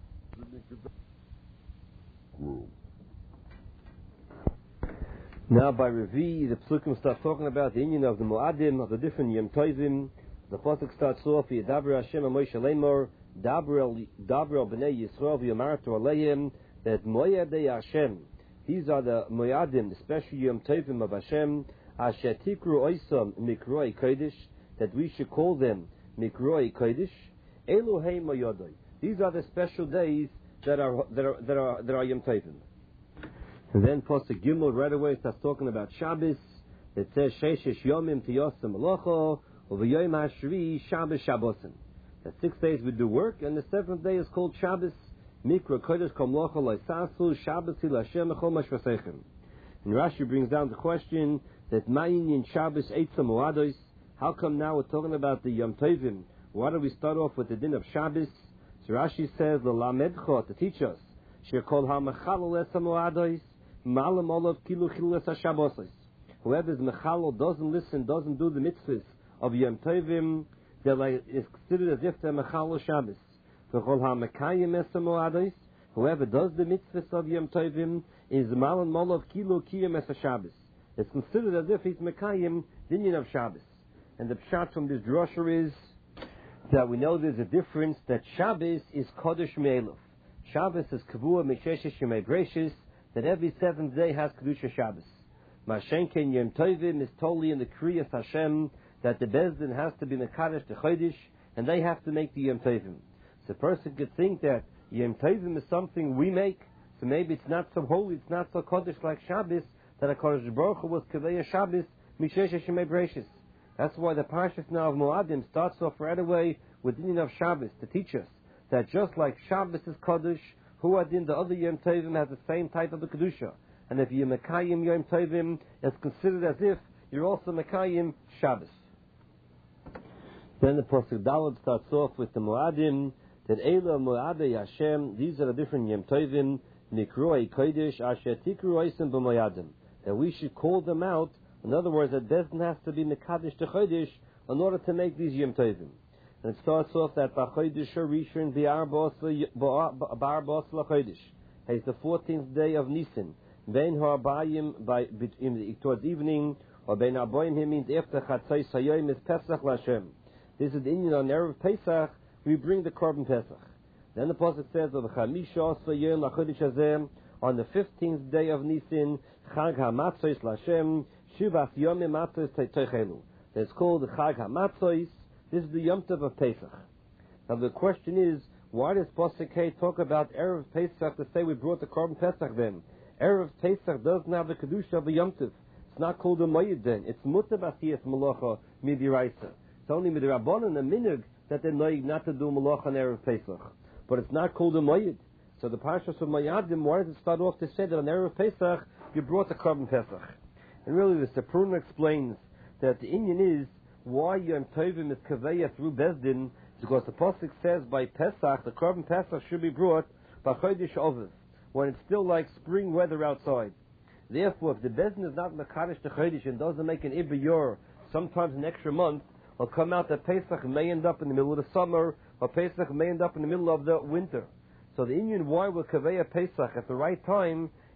Now by Revi, the Psukim start talking about the union of the Moadim, of the different Yom Tovim. The Pasuk starts off, Yidabra Hashem Moshe Lemor, Dabra B'nei Yisrael V'Yamartu Aleim, that Moyadei Hashem, these are the Moadim, the special Yom Tovim of Hashem, Asher Tikru Oisam Mikroi Kodesh, that we should call them Mikroi Kodesh, Elohei Moyadei. These are the special days that are that are that are, that are Yom Tovim. And then Pasuk Gimel right away starts talking about Shabbos. It says Sheishish Yomim Tiyosem Melocho U'V'Yom Hashvi Shabbos Shabbosim. That six days we do work, and the seventh day is called Shabbos. Mikra Kodesh Kol Melocho Loisasu Shabbos Hil Hashem Echol Mashvasechem. And Rashi brings down the question that Ma'in in Shabbos Eitzah Moados. How come now we're talking about the Yom Tovim? Why do we start off with the din of Shabbos? So Rashi says the Lamedcha to teach us. Shekol HaMechalel Esa Moados. Malam olav kilu chilas hashabosais. Whoever is mechalo doesn't listen, doesn't do the mitzvahs of Yom Tovim, they're like, is considered as if they're mechalo Shabbos. V'chol ha-mekayim esa moados. Whoever does the mitzvahs of Yom Tovim is malam olav kilu kiyam esa Shabbos. It's considered as if he's mekayim dinyan of Shabbos. And the pshat from this drosha is that we know there's a difference that Shabbos is kodesh me'elov. Shabbos is kavua misheshesh yemei breishis, that every seventh day has Kedusha Shabbos. Mashenken Yom Tovim is totally in the Kriyas Hashem that the Bezdin has to be Mekadesh the Chodesh, and they have to make the Yom Tovim. So a person could think that Yom Tovim is something we make, so maybe it's not so holy, it's not so Kodesh like Shabbos, that HaKadosh Baruch Hu was Kaveya Shabbos, Mishesh Shemei Breishis. That's why the Parshas now of Moadim starts off right away with the Din of Shabbos to teach us that just like Shabbos is Kodesh, Hu Adin, the other Yom Tovim has the same type of a Kedusha. And if you're Mekayim Yom Tovim, it's considered as if you're also Mekayim Shabbos. Then the Pasuk Daled starts off with the Moadim, that Eila Moadei Hashem, these are the different Yom Tovim, Nikroi Kodesh, Asher Tikru Oisim B'Moadim, that we should call them out. In other words, that Bezdin has to be Mekadesh to Chodesh in order to make these Yom Tovim. And it starts off that B'Chodesh Rishon B'Ar Bos L'Chodesh. It's the fourteenth day of Nisan. Bein Ha'arbayim, by towards evening, or Bein Ha'arbayim, he means after Chatzos Hayom is Pesach L'Hashem. This is the Indian on Erev Pesach, we bring the Korban Pesach. Then the Pasuk says, of Chamisha Asa Yom L'Chodesh Hazem, on the fifteenth day of Nisan, Chag HaMatzos L'Hashem, Shuvas Yomim Matzos Teichelu. It's called the Chag HaMatzos. This is the Yom Tov of Pesach. Now the question is, why does Pasuk K talk about Erev Pesach to say we brought the Korban Pesach then? Erev Pesach doesn't have the Kedusha of the Yom Tov. It's not called a Moed then. It's Mutter Basiyas Malacha Midiraisa. It's only Midirabon and a Minig that they're knowing not to do Malacha on Erev Pesach. But it's not called a Moed. So the Parshas of Moadim, why does it start off to say that on Erev Pesach you brought the Korban Pesach? And really the Sepruna explains that the Indian is why Yom Tovim is Kaveya through Bezdin, because the Pasuk says by Pesach, the Korban Pesach should be brought by Chodesh Ovis, when it's still like spring weather outside. Therefore, if the Bezdin is not Mekadesh to Chodesh and doesn't make an Iber Yor, sometimes an extra month, will come out that Pesach may end up in the middle of the summer, or Pesach may end up in the middle of the winter. So the Indian why will Kaveya Pesach at the right time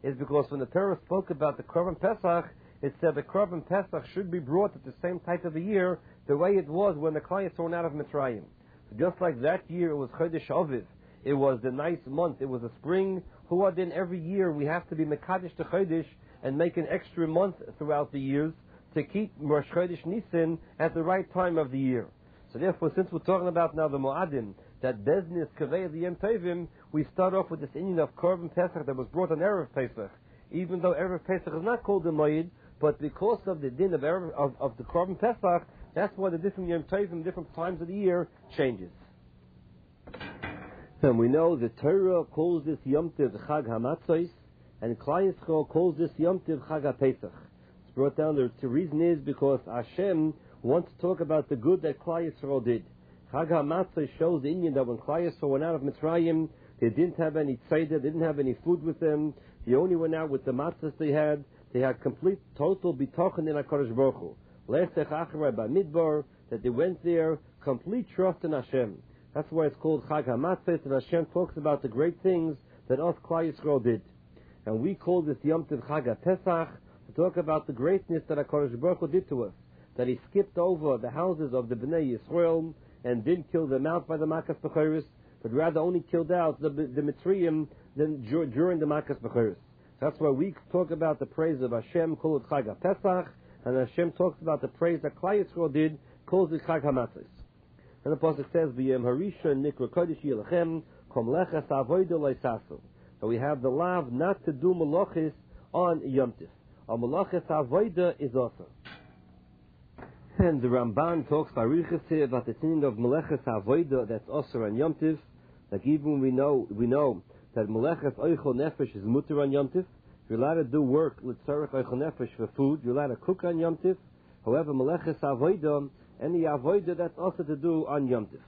is because when the Torah spoke about the Korban Pesach, it said the Korban Pesach should be brought at the same type of a year, the way it was when the Klal Yisrael went out of Mitzrayim. So just like that year it was Chodesh Aviv, it was the nice month, it was a spring. Huadin, every year we have to be Mekadesh to Chodesh and make an extra month throughout the years to keep Rosh Chodesh Nisan at the right time of the year. So therefore, since we're talking about now the Moadim, that Beznis Kaveh the Yom Tovim, we start off with this Indian of Korban Pesach that was brought on Erev Pesach. Even though Erev Pesach is not called the Moed, but because of the din of, Erev, of, of the Korban Pesach, that's why the different Yom Tovim, different times of the year, changes. And we know the Torah calls this Yom Tov Chag HaMatzos, and Klal Yisrael calls this Yom Tov Chag HaPesach. It's brought down there. The reason is because Hashem wants to talk about the good that Klal Yisrael did. Chag HaMatzos shows the Indian that when Klal Yisrael went out of Mitzrayim, they didn't have any tzeder, they didn't have any food with them. They only went out with the matzahs they had. They had complete, total bitochen in HaKadosh Baruch Hu. Lesech Acharei Bamidbar, that they went there, complete trust in Hashem. That's why it's called Chag HaMatzos, and Hashem talks about the great things that us Klal Yisrael did. And we call this Yom Tov Chag HaPesach to talk about the greatness that HaKadosh Baruch Hu did to us. That He skipped over the houses of the Bnei Yisrael and didn't kill them out by the Makas Bechoros, but rather only killed out the, the Mitzrayim during the Makas Bechoros. That's why we talk about the praise of Hashem, call it Chag HaPesach, and Hashem talks about the praise that Klal Yisrael did, calls it Chag HaMatzos. And the Pasuk says, V'yem Harisha Nikra Kodesh Yilachem Kom Leches Avoida Leisasu. So we have the lav not to do malachis on Yom Tiv. A malachis Avoida is also. And the Ramban talks by Riches here about the thing of malachis Avoida that's also on Yom Tiv. Like even we know we know that malachis Oichel Nefesh is mutter on Yom Tiv. You're allowed to do work L'tzarech Oichel Nefesh for food. You're allowed to cook on Yom Tiv. However, malachis Avoida, any avoida, that's also to do on Yom Tiv.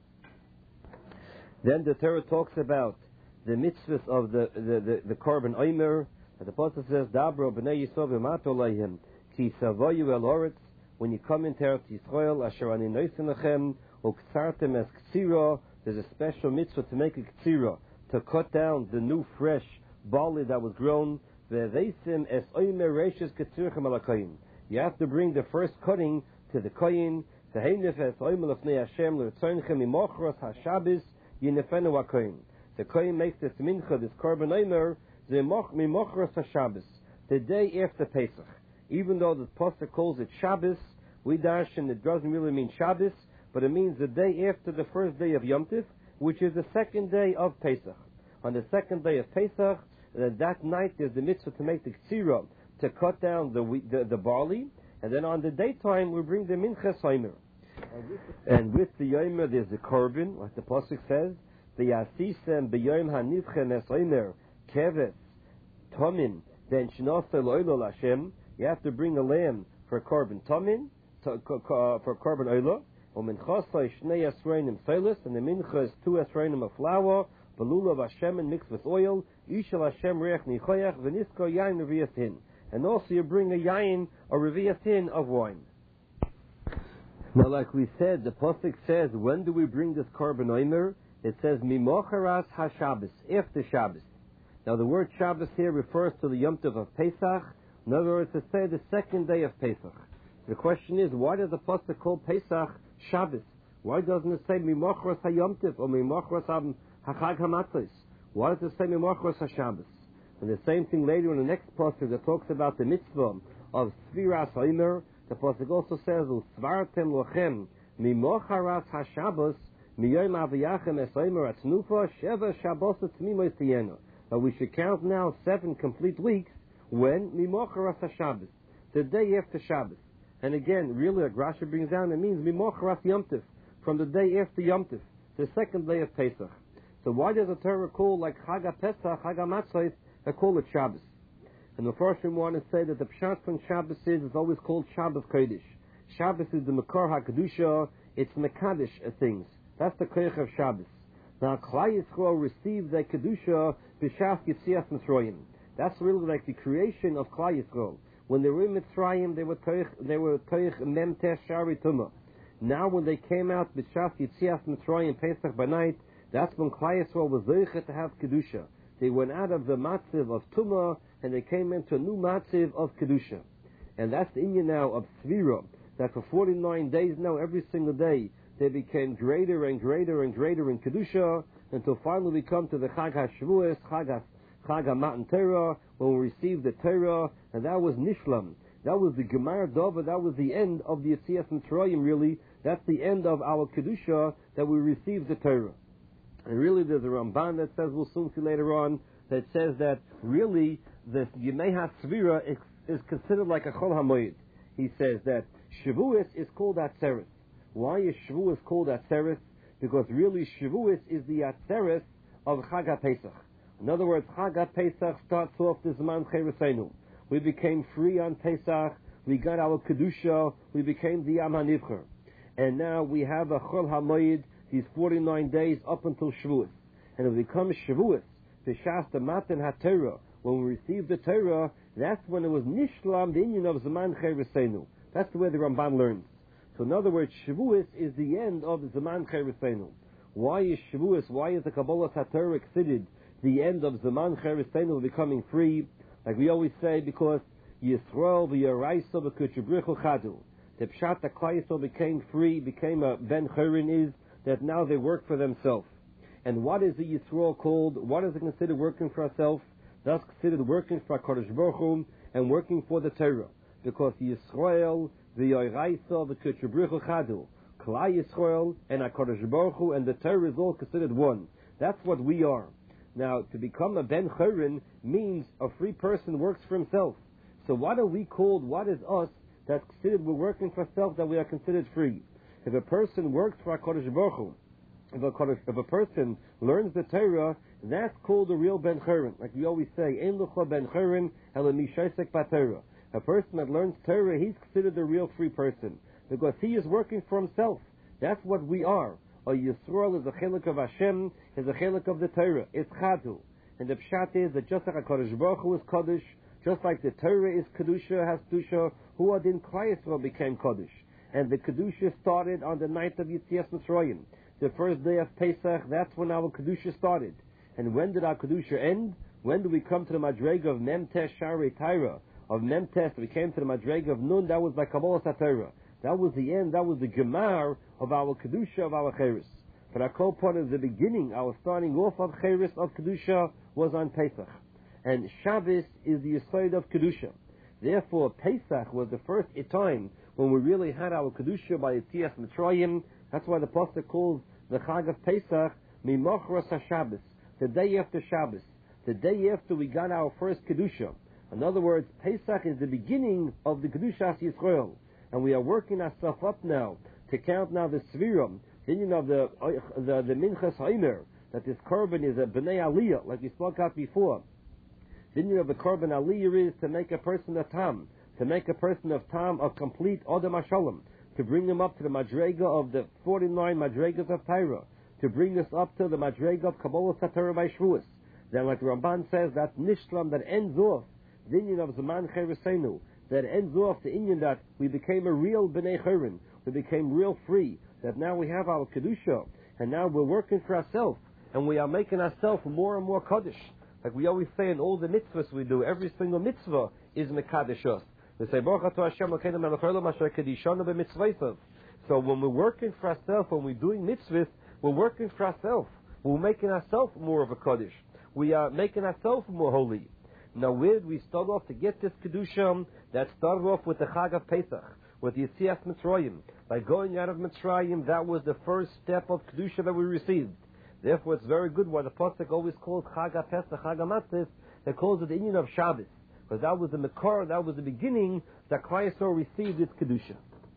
Then the Torah talks about the mitzvahs of the the, the, the Korban Omer. And the Apostle says, Dabro b'nei Yisrael v'mato lehem ki savoyu el oretz, when you come into Eretz Yisrael, asher ani noisin lechem, u'ktsartem es ktsira, there's a special mitzvah to make a ktsira, to cut down the new fresh barley that was grown, ve'veisim es omer reishes ktsirchem ala koyin. You have to bring the first cutting to the koyin, v'heinif es omer lefnei Hashem l'rtzonchem imochros ha-Shabbos yinefenu ha-koyin. The koyin makes this mincha, this Korban Omer, mimochros ha-Shabbos, the day after Pesach. Even though the Pasuk calls it Shabbos, we dash and it doesn't really mean Shabbos, but it means the day after the first day of Yom Tiv, which is the second day of Pesach. On the second day of Pesach, uh, that night there's the mitzvah to make the ktsira, to cut down the, the the barley, and then on the daytime we bring the minchas omer. And with the yomer there's the korban, like the Pasuk says, the yasisem b'yom hanivchen es omer keves tomin then shnasa lo'ilo l'Hashem. You have to bring a lamb for korban tomin, to, for korban oila. U'minchasai shnei esreinim solis, and the mincha is two esreinim of flour, belulav Hashem and mixed with oil. Yishal Hashem reach nichoyach v'nisko yain revias hin. And also you bring a yain or revias hin of wine. Now, like we said, the Pasuk says, when do we bring this korban omer? It says mimocharas ha-Shabbos, after Shabbos. Now the word Shabbos here refers to the Yom Tov of Pesach. In other words, to say the second day of Pesach. The question is, why does the Pasuk call Pesach Shabbos? Why doesn't it say Mimochros HaYom Tov or Mimochros HaChag HaMatzos? Why does it say Mimochros HaShabbos? And the same thing later in the next Pasuk that talks about the mitzvah of Sfiras HaOmer, the Pasuk also says, U'svartem lochem Mimocharas HaShabbos Miyom Aviyachem Es Omer Atznufa Sheva Shabbos Tzmimos Tiyena. But we should count now seven complete weeks. When? Mimocharas HaShabbos, the day after Shabbos. And again, really, like Rashi brings down, it means Mimocharas Yom Tiv, from the day after Yom Tiv, the second day of Pesach. So why does the Torah call like Chag HaPesach, Chag HaMatzos, they call it Shabbos? And the first we want to say that the Pshat from Shabbos is, it's always called Shabbos Kodesh. Shabbos is the Makor HaKedusha, it's Mekadesh things. That's the Kodesh of Shabbos. Now, Klal Yisrael received their Kedusha B'Shas Yitzias Mitzrayim. That's really like the creation of Klal Yisrael. When they were in Mitzrayim, they were toich, they were toich mem tesh shari tumah. Now, when they came out b'shas Yitzias Mitzrayim Pesach by night, that's when Klal Yisrael was zeicha to have kedusha. They went out of the matziv of Tumah and they came into a new matziv of Kedusha. And that's the inyan now of Svira, that for forty-nine days now, every single day, they became greater and greater and greater in Kedusha, until finally we come to the Chag HaShavuos, Chag Ha- Chag HaMatan Torah, when we received the Torah, and that was Nishlam. That was the Gemar Dova, that was the end of the Yetzias Mitzrayim, really. That's the end of our Kedusha, that we received the Torah. And really there's a Ramban that says, we'll soon see later on, that says that really the Yemei HaSvira is, is considered like a Chol HaMoed. He says that Shavuos is called Atzeres. Why is Shavuos called Atzeres? Because really Shavuos is the Atzeres of Chag HaPesach. In other words, Chag HaPesach starts off the Zman Chereseinu. We became free on Pesach, we got our Kedusha, we became the Am HaNivcher. And now we have a Chol HaMoed, these forty-nine days up until Shavuos. And when we come Shavuos, the Shasta Matan HaTorah, when we received the Torah, that's when it was Nishlam, the Inyan of Zaman Chereseinu. That's the way the Ramban learns. So in other words, Shavuos is the end of Zaman Chereseinu. Why is Shavuos, why is the Kabbalah HaTorah considered the end of Zaman Chereseinu, becoming free? Like we always say, because Yisrael v'Yaraisa v'Kutshubrichu Chadu. The Pshat that Klal Yisrael became free, became a Ben Chorin, is that now they work for themselves. And what is the Yisrael called? What is it considered working for ourselves? That's considered working for HaKadosh Baruch Hu and working for the Torah. Because Yisrael v'Yaraisa v'Kutshubrichu Chadu. Klal Yisrael and HaKadosh Baruch Hu and the Torah is all considered one. That's what we are. Now, to become a Ben Chorin means a free person works for himself. So what are we called, what is us, that's considered we're working for ourselves, that we are considered free? If a person works for HaKadosh Baruch Hu, if a, if a person learns the Torah, that's called a real Ben Chorin. Like we always say, Ein Lucha Ben Chorin Ela Mi Shaisek B'Torah. A person that learns Torah, he's considered a real free person, because he is working for himself. That's what we are. A Yisrael is a chelik of Hashem, is a chelik of the Torah. It's Chadu. And the Pshat is that just like HaKadosh Baruch Hu is Kodesh, just like the Torah is Kedusha, has Kedusha, Huadin Klal Yisrael became Kodesh. And the Kedusha started on the night of Yetzias Mitzrayim. The first day of Pesach, that's when our Kedusha started. And when did our Kedusha end? When did we come to the Madrega of Memtes Sharei Taira? Of Memtes, we came to the Madrega of Nun, that was by Kabbalah HaTorah. That was the end, that was the Gemar of our Kedusha, of our Cheres. But our whole part of the beginning, our starting off of Cheres, of Kedusha, was on Pesach. And Shabbos is the Yesod of Kedusha. Therefore, Pesach was the first time when we really had our Kedusha by Yetzias Mitzrayim. That's why the Pasuk calls the Chag of Pesach, Mimochros HaShabbos, the day after Shabbos, the day after we got our first Kedusha. In other words, Pesach is the beginning of the Kedushas Yisrael. And we are working ourselves up now to count now the Sviram, the union of the the, the Minchas Haimer, that this Korban is a B'nai Aliyah, like we spoke out before. The union of the Korban Aliyah is to make a person a Tam, to make a person of Tam a complete Odom HaShalom, to bring him up to the Madrega of the forty-nine Madregas of Torah, to bring us up to the Madrega of Kabbalah HaTorah by Shavuos. Then like the Ramban says, that Nishlam that ends off the union of Zaman Chereseinu, that ends off the Inyan that we became a real B'nai Chorin, we became real free, that now we have our Kedusha, and now we're working for ourselves, and we are making ourselves more and more Kaddish. Like we always say in all the mitzvahs we do, every single mitzvah is Mekadesh us. We say, Baruch Atah Hashem Elokeinu melech haolam asher kedishanu b'mitzvosav. So when we're working for ourselves, when we're doing mitzvahs, we're working for ourselves. We're making ourselves more of a Kaddish. We are making ourselves more holy. Now where did we start off to get this Kedusha? That started off with the Chag of Pesach, with the Yetzias Mitzrayim. By going out of Mitzrayim, that was the first step of Kedusha that we received. Therefore it's very good why the Pasuk always calls Chag HaPesach, Chag HaMatzos, they calls it the Inyan of Shabbos. Because that was the Makor, that was the beginning that Klal Yisrael received its Kedusha.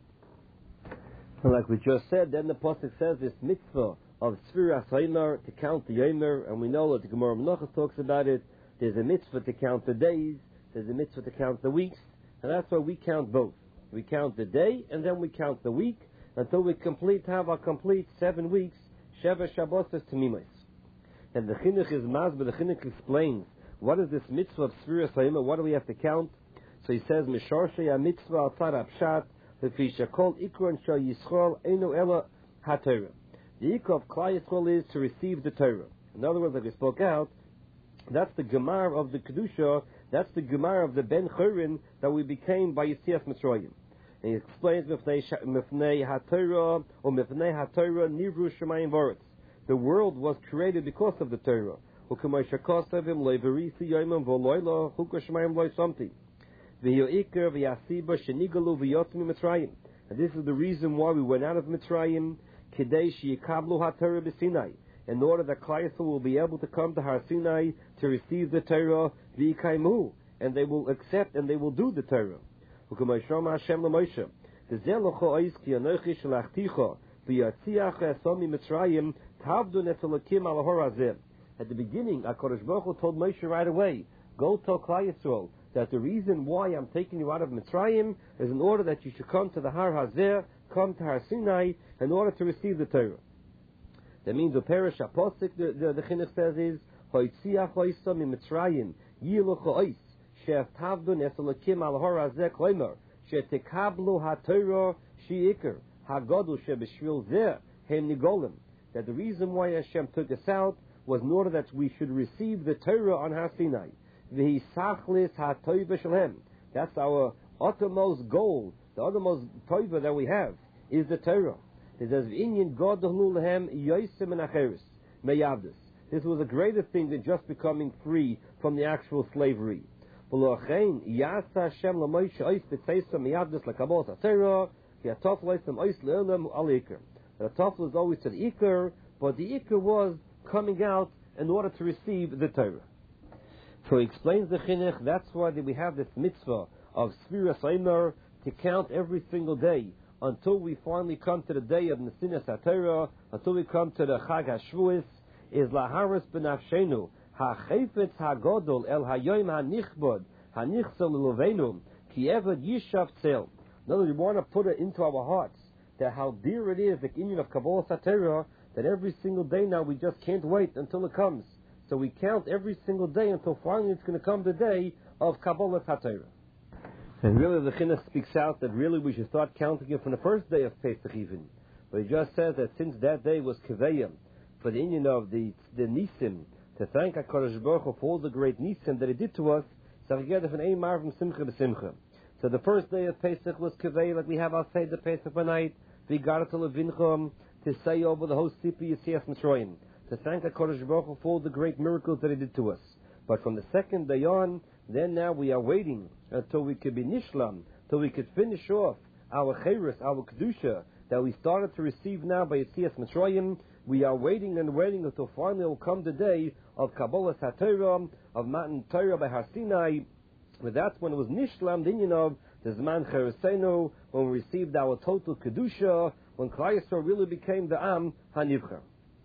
And like we just said, then the Pasuk says this mitzvah of Sfiras Haimer, to count the Yomer, and we know that the Gemara Menachos talks about it. There's a mitzvah to count the days, there's a mitzvah to count the weeks, and that's why we count both. We count the day, and then we count the week, until we complete, have our complete seven weeks, Sheva Shabbosos Tamimos. And the Chinuch is Maz, but the Chinuch explains, what is this mitzvah of Sfiras Haimer, what do we have to count? So he says, Misharshei HaMitzvah Al-Tzad HaPshat, Lefi Shakol Ikron Shal Yisrael Einu Ela HaTorah. The Ikor of Klal Yisrael is to receive the Torah. In other words, like we spoke out, That's the Gemar of the Kedusha. That's the Gemar of the Ben Churin that we became by Yitzias Mitzrayim. And he explains Mifnei HaTorah or Mifnei HaTorah Nivru Shemayim V'Aretz. The world was created because of the Torah. U'K'may Shekosevim Le'Verisi Yoimim V'Loyla Chukah Shemayim Loy Somti V'Yoiker V'Yasiba Shenigalu V'Yotmi Mitzrayim. And this is the reason why we went out of Mitzrayim. Kidei Sheyikablu HaTorah B'Sinai. In order that Klal Yisrael will be able to come to Har Sinai to receive the Torah, v'yikaimu, and they will accept and they will do the Torah. At the beginning, HaKadosh Baruch Hu told Moshe right away, go tell Klal Yisrael that the reason why I'm taking you out of Mitzrayim is in order that you should come to the Har Hazeh, come to Har Sinai, in order to receive the Torah. That means the parish apostle, the, the, the chinuch says is, Hoitziach Hoysam in Mitzrayim, Yiluch Hoys, She'eftavdun Eselakim al Hor Hazeh Kloimer, She'tekablu HaTorah She'ikr, HaGodul She'beshvil Zeh, Hem Nigolim. That the reason why Hashem took us out was in order that we should receive the Torah on Har Sinai. V'hi Sachlis HaToiva Shalhem. That's our uttermost goal, the uttermost Toiva that we have, is the Torah. It says, this was a greater thing than just becoming free from the actual slavery. The Tafel was always to the Iker, but the Iker was coming out in order to receive the Torah. So he explains the Chinuch, that's why we have this mitzvah of Sfiras Eimer to count every single day, until we finally come to the day of Nesinas HaTorah, until we come to the Chag HaShavuos, is Laharis B'nafshenu, HaChefetz HaGodol El HaYoim HaNichbod, HaNichsel L'Lovenu, Ki Eved Yishav Tzel. In other words, we want to put it into our hearts, that how dear it is, the union of Kabbalah HaTorah, that every single day now we just can't wait until it comes. So we count every single day until finally it's going to come the day of Kabbalah HaTorah. And really the Chinuch speaks out that really we should start counting it from the first day of Pesach even. But he just says that since that day was Kivayim, for the union of the, the Nisim, to thank HaKadosh Baruch Hu for all the great Nisim that he did to us, so the first day of Pesach was Kivayim, like we have our Seder Pesach by night, we got it to Levincham, to say over the whole Sipi Yitzias Mitzrayim, to thank HaKadosh Baruch Hu for all the great miracles that he did to us. But from the second day on, then now we are waiting until we could be nishlam, till we could finish off our cheres, our kedusha that we started to receive now by Yitzias Mitzrayim. We are waiting and waiting until finally will come the day of Kabbalah HaTorah, of Matan Torah by Har Sinai. But that's when it was nishlam, the union of the Zman Cheresenu, when we received our total kedusha, when Klal Yisrael really became the Am HaNivchar.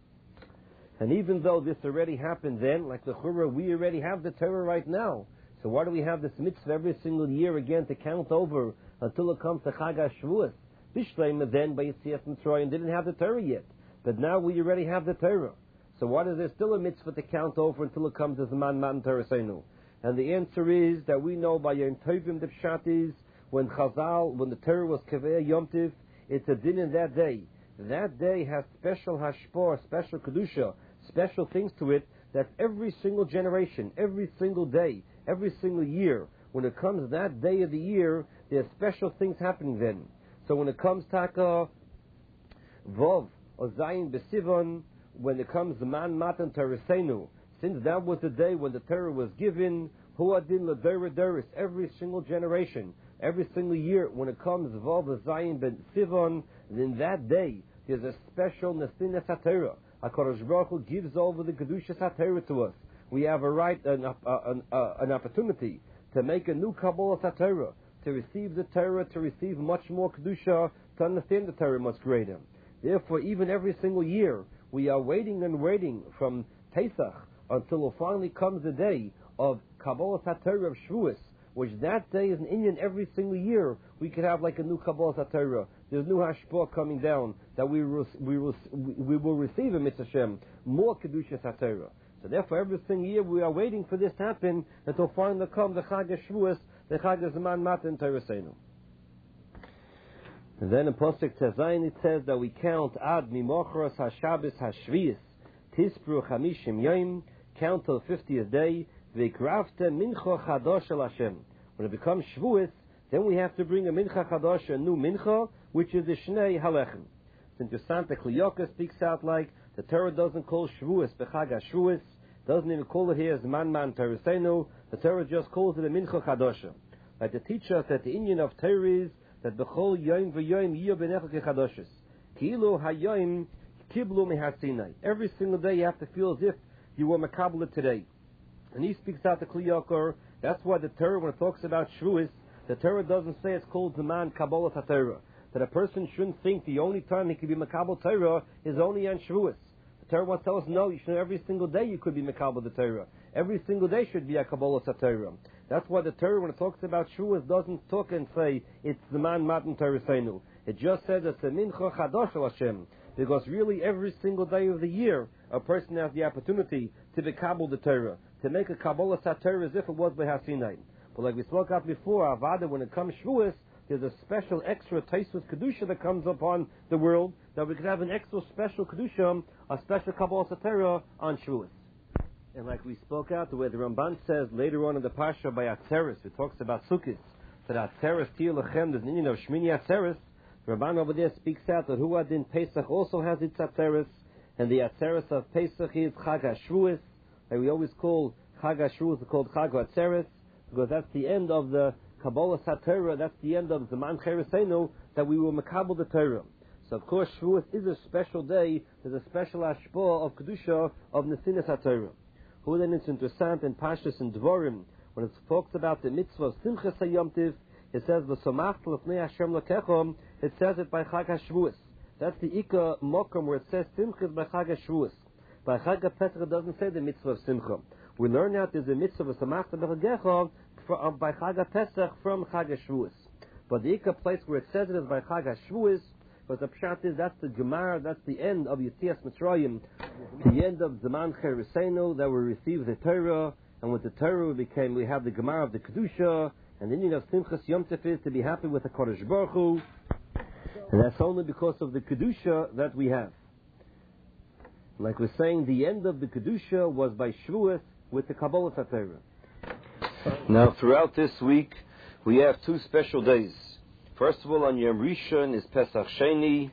And even though this already happened then, like the Chura, we already have the Torah right now. So why do we have this mitzvah every single year again to count over until it comes to Chag HaShavuos? Bishleim then by Yitzias Mitzrayim didn't have the Torah yet, but now we already have the Torah. So why is there still a mitzvah to count over until it comes to Zman Matan Torah Seinu? And the answer is that we know by Yom Tovim the Pshat is when Chazal, when the Torah was Kaveh Yom Tiv, it's a din in that day. That day has special hashpor, special kedusha, special things to it. That every single generation, every single day, every single year, when it comes that day of the year, there's special things happening then. So when it comes Taka Vov or Zayin B'Sivon, when it comes Zman Matan Torah Seinu, since that was the day when the Torah was given, Huadin L'Dorah Doris, every single generation, every single year, when it comes Vov or Zayin B'Sivon, then that day there's a special Nesinas HaTorah. HaKadosh Baruch Hu gives over the Kedushas HaTorah to us. We have a right, an, uh, an, uh, an opportunity to make a new Kabbalah HaTorah, to receive the Torah, to receive much more Kedusha, to understand the Torah much greater. Therefore, even every single year, we are waiting and waiting from Pesach until it finally comes the day of Kabbalah HaTorah of Shavuos, which that day is an Indian every single year. We could have like a new Kabbalah HaTorah. There's new Hashpah coming down that we will, we will, we will receive in Mitzvah Shem, more Kedushas HaTorah. So therefore, every single year we are waiting for this to happen until finally come the Chag HaShavuos, the Chag HaZman Matan Torah Seinu. And then in Posuk Tezayin it says that we count Ad Mimochros HaShabbos HaShvius Tispru Chamishim Yom count till the fiftieth day. V'ikravte mincha chadosh el Hashem. When it becomes Shavuos, then we have to bring a mincha chadosh, a new mincha, which is the Shnei Halechem. It's interesting that Kli Yakar speaks out like the Torah doesn't call Shavuos b'chag HaShavuos, doesn't even call it here as Man Man Teresenu. The Torah just calls it a mincha chadosha. Like the teacher that the Indian of Torah is that b'chol yom v'yom yiyo b'necha kechadoshes. Ki'ilu hayoim kiblu mehasinai. Every single day you have to feel as if you were makabel today. And he speaks out to Kli Yakar. That's why the Torah, when it talks about Shavuos, the Torah doesn't say it's called Zaman Kabbalah HaTorah. That a person shouldn't think the only time he could be makabel Torah is only on Shavuos. The Torah wants to tell us, no, you should, every single day you could be makabel the Torah. Every single day should be a Kabbalah HaTorah. That's why the Torah, when it talks about Shavuos, doesn't talk and say it's Zaman Matan Teresenu. It just says it's a Mincha Chadosh El Hashem. Because really every single day of the year, a person has the opportunity to be kabel the Torah, to make a Kabbalah HaTorah as if it was by Hasinai. But like we spoke about before, Avada, when it comes Shavuos, there's a special extra Taisvus Kedusha that comes upon the world, that we could have an extra special Kedusha, a special Kabbalah HaTorah on Shavuos. And like we spoke out, the way the Ramban says later on in the Pasha by Atzeres, it talks about Sukkot, that Atzeres Tiyah Lechem, there's an Indian of Shmini Atzeres. The Ramban over there speaks out that Huadin Pesach also has its Atzeres, and the Atzeres of Pesach is Chag HaShavuos, and we always call Chag HaShavuos called Chag HaTzeres, because that's the end of the Kabbalah HaTorah, that's the end of Zaman Cheresenu, that we will makabel the Torah. So of course Shavuos is a special day, there's a special ashpah of Kedusha of Nesinas HaTorah. Who then is interesting in Pashas and Dvorim, when it talks about the mitzvah of Simchas HaYom Tiv, it says, V'somachta l'fnei Hashem l'kechom, it says it by Chag HaShavuos. That's the Ika Mokum where it says Simchas by Chag HaShavuos. By Chag HaPesach it doesn't say the mitzvah of Simcha. We learn out there's a mitzvah of V'somachta l'chagechom by Chag HaPesach from Chag HaShavuos. But the Ika place where it says it is by Chag HaShavuos, but the pshat is that's the Gemara, that's the end of Yetzias Mitzrayim, the end of Zaman Cheresenu, that we received the Torah, and with the Torah we became, we have the Gemara of the Kedusha, and then you know Simchas Yom Tov is to be happy with the Kodesh Baruch Hu, and that's only because of the Kedusha that we have. Like we're saying, the end of the Kedusha was by Shavuos with the Kabbalah HaTorah. Now, throughout this week, we have two special days. First of all, on Yom Rishon is Pesach Sheni,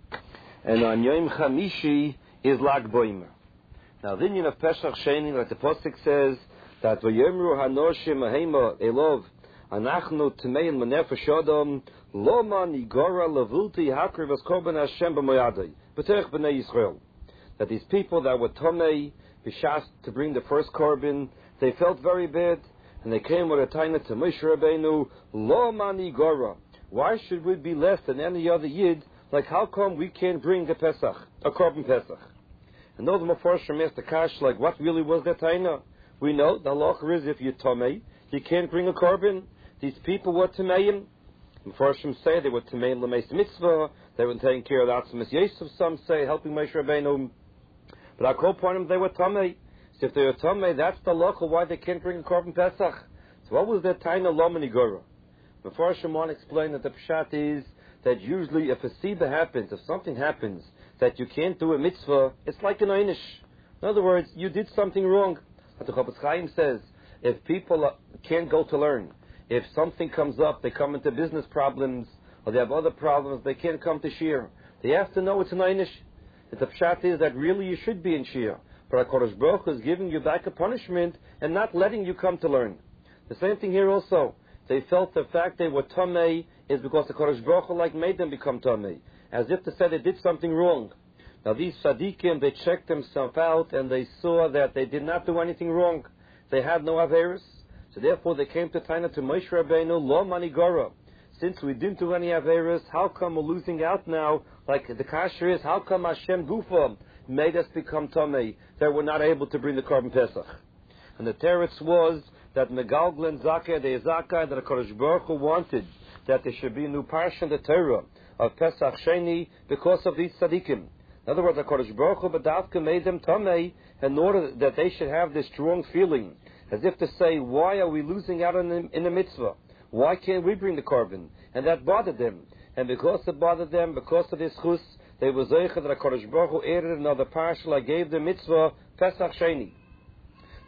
and on Yom Chamishi is Lag Boimer. Now, the union of Pesach Sheni, like the Pasuk says, that V'yomru hanoshim ahema elov, anachnu tmein menefesh adam, loma nigora levulti hakriv as korban Hashem b'moyadei, b'terech b'nei Yisrael. That these people that were tomei, b'shas to bring the first korban, they felt very bad, and they came with a taina to Moshe Rabbeinu, loma nigora. Why should we be less than any other Yid? Like, how come we can't bring a Pesach, a Korban Pesach? And those Mefarshim asked the Kash, like, what really was that Taina? We know the halacha is if you're Tomei, you can't bring a Korban. These people were Tomeim. Mefarshim say they were Tomeim L'meis Mitzvah, they were taking care of the Atzmas Yosef, some say, helping Moshe Rabbeinu. But I call upon them, they were Tomei. So if they were Tomei, that's the halacha why they can't bring a Korban Pesach. So what was that Taina Lo Menigora? Before Shimon explained that the pshat is that usually if a siba happens, if something happens that you can't do a mitzvah, it's like an einish. In other words, you did something wrong. But the Chofetz Chaim says, if people can't go to learn, if something comes up, they come into business problems, or they have other problems, they can't come to shir. They have to know it's an einish. The pshat is that really you should be in shir. But HaKadosh Baruch Hu is giving you back a punishment and not letting you come to learn. The same thing here also. They felt the fact they were Tomei is because the Kodesh Baruch Hu like made them become Tomei, as if to say they did something wrong. Now these Sadiqim, they checked themselves out and they saw that they did not do anything wrong. They had no Averis. So therefore they came to Taina to Moshe Rabbeinu, Lo Manigora. Since we didn't do any Averis, how come we're losing out now? Like the Kasher is, how come Hashem Gufa made us become Tomei, that we're not able to bring the Korban Pesach? And the teretz was that Megalglen Zakeh, the Zakeh, that HaKadosh Baruch Hu wanted that there should be a new parsha in the Torah of Pesach Sheni because of these tzaddikim. In other words, HaKadosh Baruch Hu B'davka made them Tomei in order that they should have this strong feeling, as if to say, why are we losing out in the, in the mitzvah? Why can't we bring the korban? And that bothered them. And because it bothered them, because of this chus, they were zeicha that HaKadosh Baruch Hu added another parsha, like gave the mitzvah Pesach Sheni.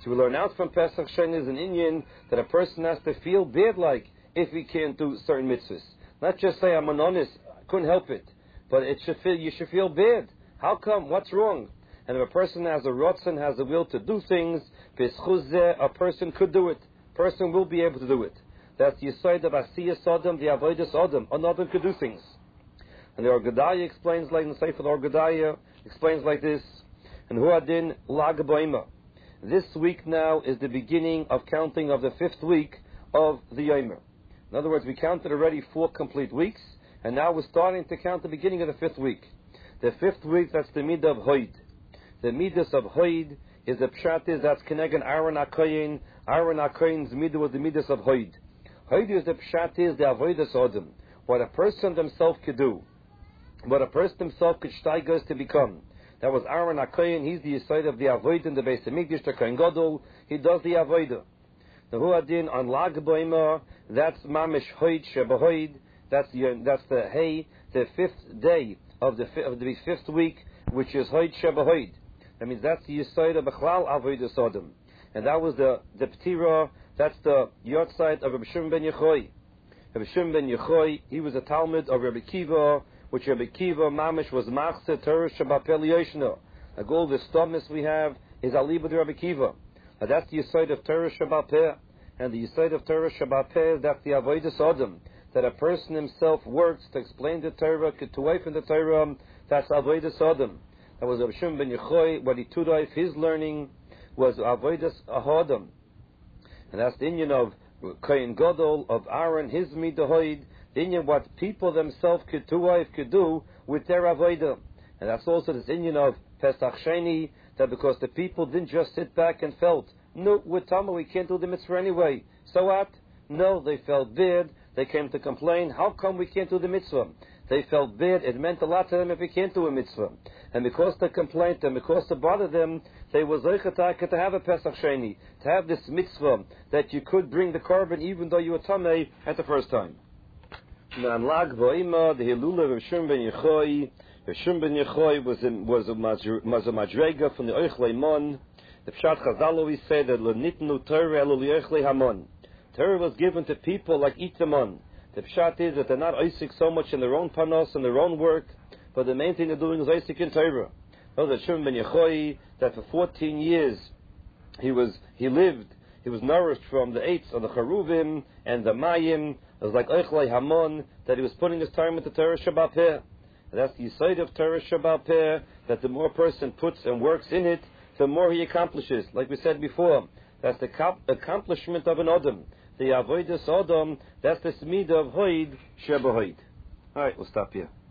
So we learn out from Pesach Sheni is an Indian that a person has to feel bad like if he can't do certain mitzvahs. Not just say, I'm an honest, I couldn't help it. But it should feel, you should feel bad. How come? What's wrong? And if a person has a rotzen, has a will to do things, a person could do it. A person will be able to do it. That's the Yesod of Asiyas Adam, the Avodas Adam. Another could do things. And the Or Gedalia explains like in the Sefer Or Gedalia, explains like this. And Huadin Lag Boima. This week now is the beginning of counting of the fifth week of the Yomer. In other words, we counted already four complete weeks, and now we're starting to count the beginning of the fifth week. The fifth week, that's the Midah of Hoid. The Midas of Hoid is the Pshat is that's Kenegen Aaron HaKoyin. Aaron HaKoyin's Midah was the Midas of Hoid. Hoid is the Pshat is the Avodas Adam. What a person himself could do. What a person himself could steigers to become. That was Aaron HaKoyin. He's the Yesod of the Avodah in the Beis HaMikdash, the Kohen Gadol. He does the Avodah. The Huadin on Lag Boima, that's Mamish Hoid Shebahoid. That's the that's the Hay, the fifth day of the of the fifth week, which is Hoid Shebahoid. That means that's the Yesod of Bechlal Avodas Adam. And that was the the Ptira. That's the Yortzeit of Rabbi Shimon ben Yochai. Rabbi Shimon ben Yochai, he was a Talmud of Rabbi Kiva, which Rabbi Kiva Mamish was Machzeh Torah Shabbat Yoshna. Like all the stubbness we have is Alibud Rabbi Kiva. And that's the Yesod of Torah Shabbat Peh. And the Yesod of Torah Shabbat Peh, that's the Avodas Adam. That a person himself works to explain the Torah, to wait from the Torah, that's Avodas Adam. That was Rabbi Shimon ben Yochai, what he took his learning was Avodas Adam. And that's the Indian of Kohen Gadol, of Aaron, his Midahoid, the Indian what people themselves could do, could do with their Avodah. And that's also this Indian of Pesach Sheni, that because the people didn't just sit back and felt, no, with Tama we can't do the mitzvah anyway. So what? No, they felt bad. They came to complain, how come we can't do the mitzvah? They felt bad. It meant a lot to them if we can't do a mitzvah. And because they complained and because it bothered them, they were zeichetake to have a Pesach Sheni, to have this mitzvah, that you could bring the korban even though you were tamei at the first time. Nan lag v'ima, the Hilula of Shimon ben Yochai. Shimon ben Yochai was, in, was, a, was a madrega from the Oichlei Mon. The Pshat Chazal always say that L'nitnu Torah elu li'Oichlei Hamon. Torah was given to people like Itamon. The Pshat is that they're not Isaac so much in their own panos and their own work, but the main thing they're doing is Isaac in Torah. Know that Shimon ben Yochai, that for fourteen years he was he lived, he was nourished from the eights of the Cheruvim and the Mayim. It was like Oichlei Hamon, that he was putting his time into Torah Shabbat Peh. And that's the side of Torah Shabbat Peh, that the more person puts and works in it, the more he accomplishes. Like we said before, that's the accomplishment of an Adam. The Avodas Adam, that's the Midah of Hoid Shebahoid. Alright, we'll stop here.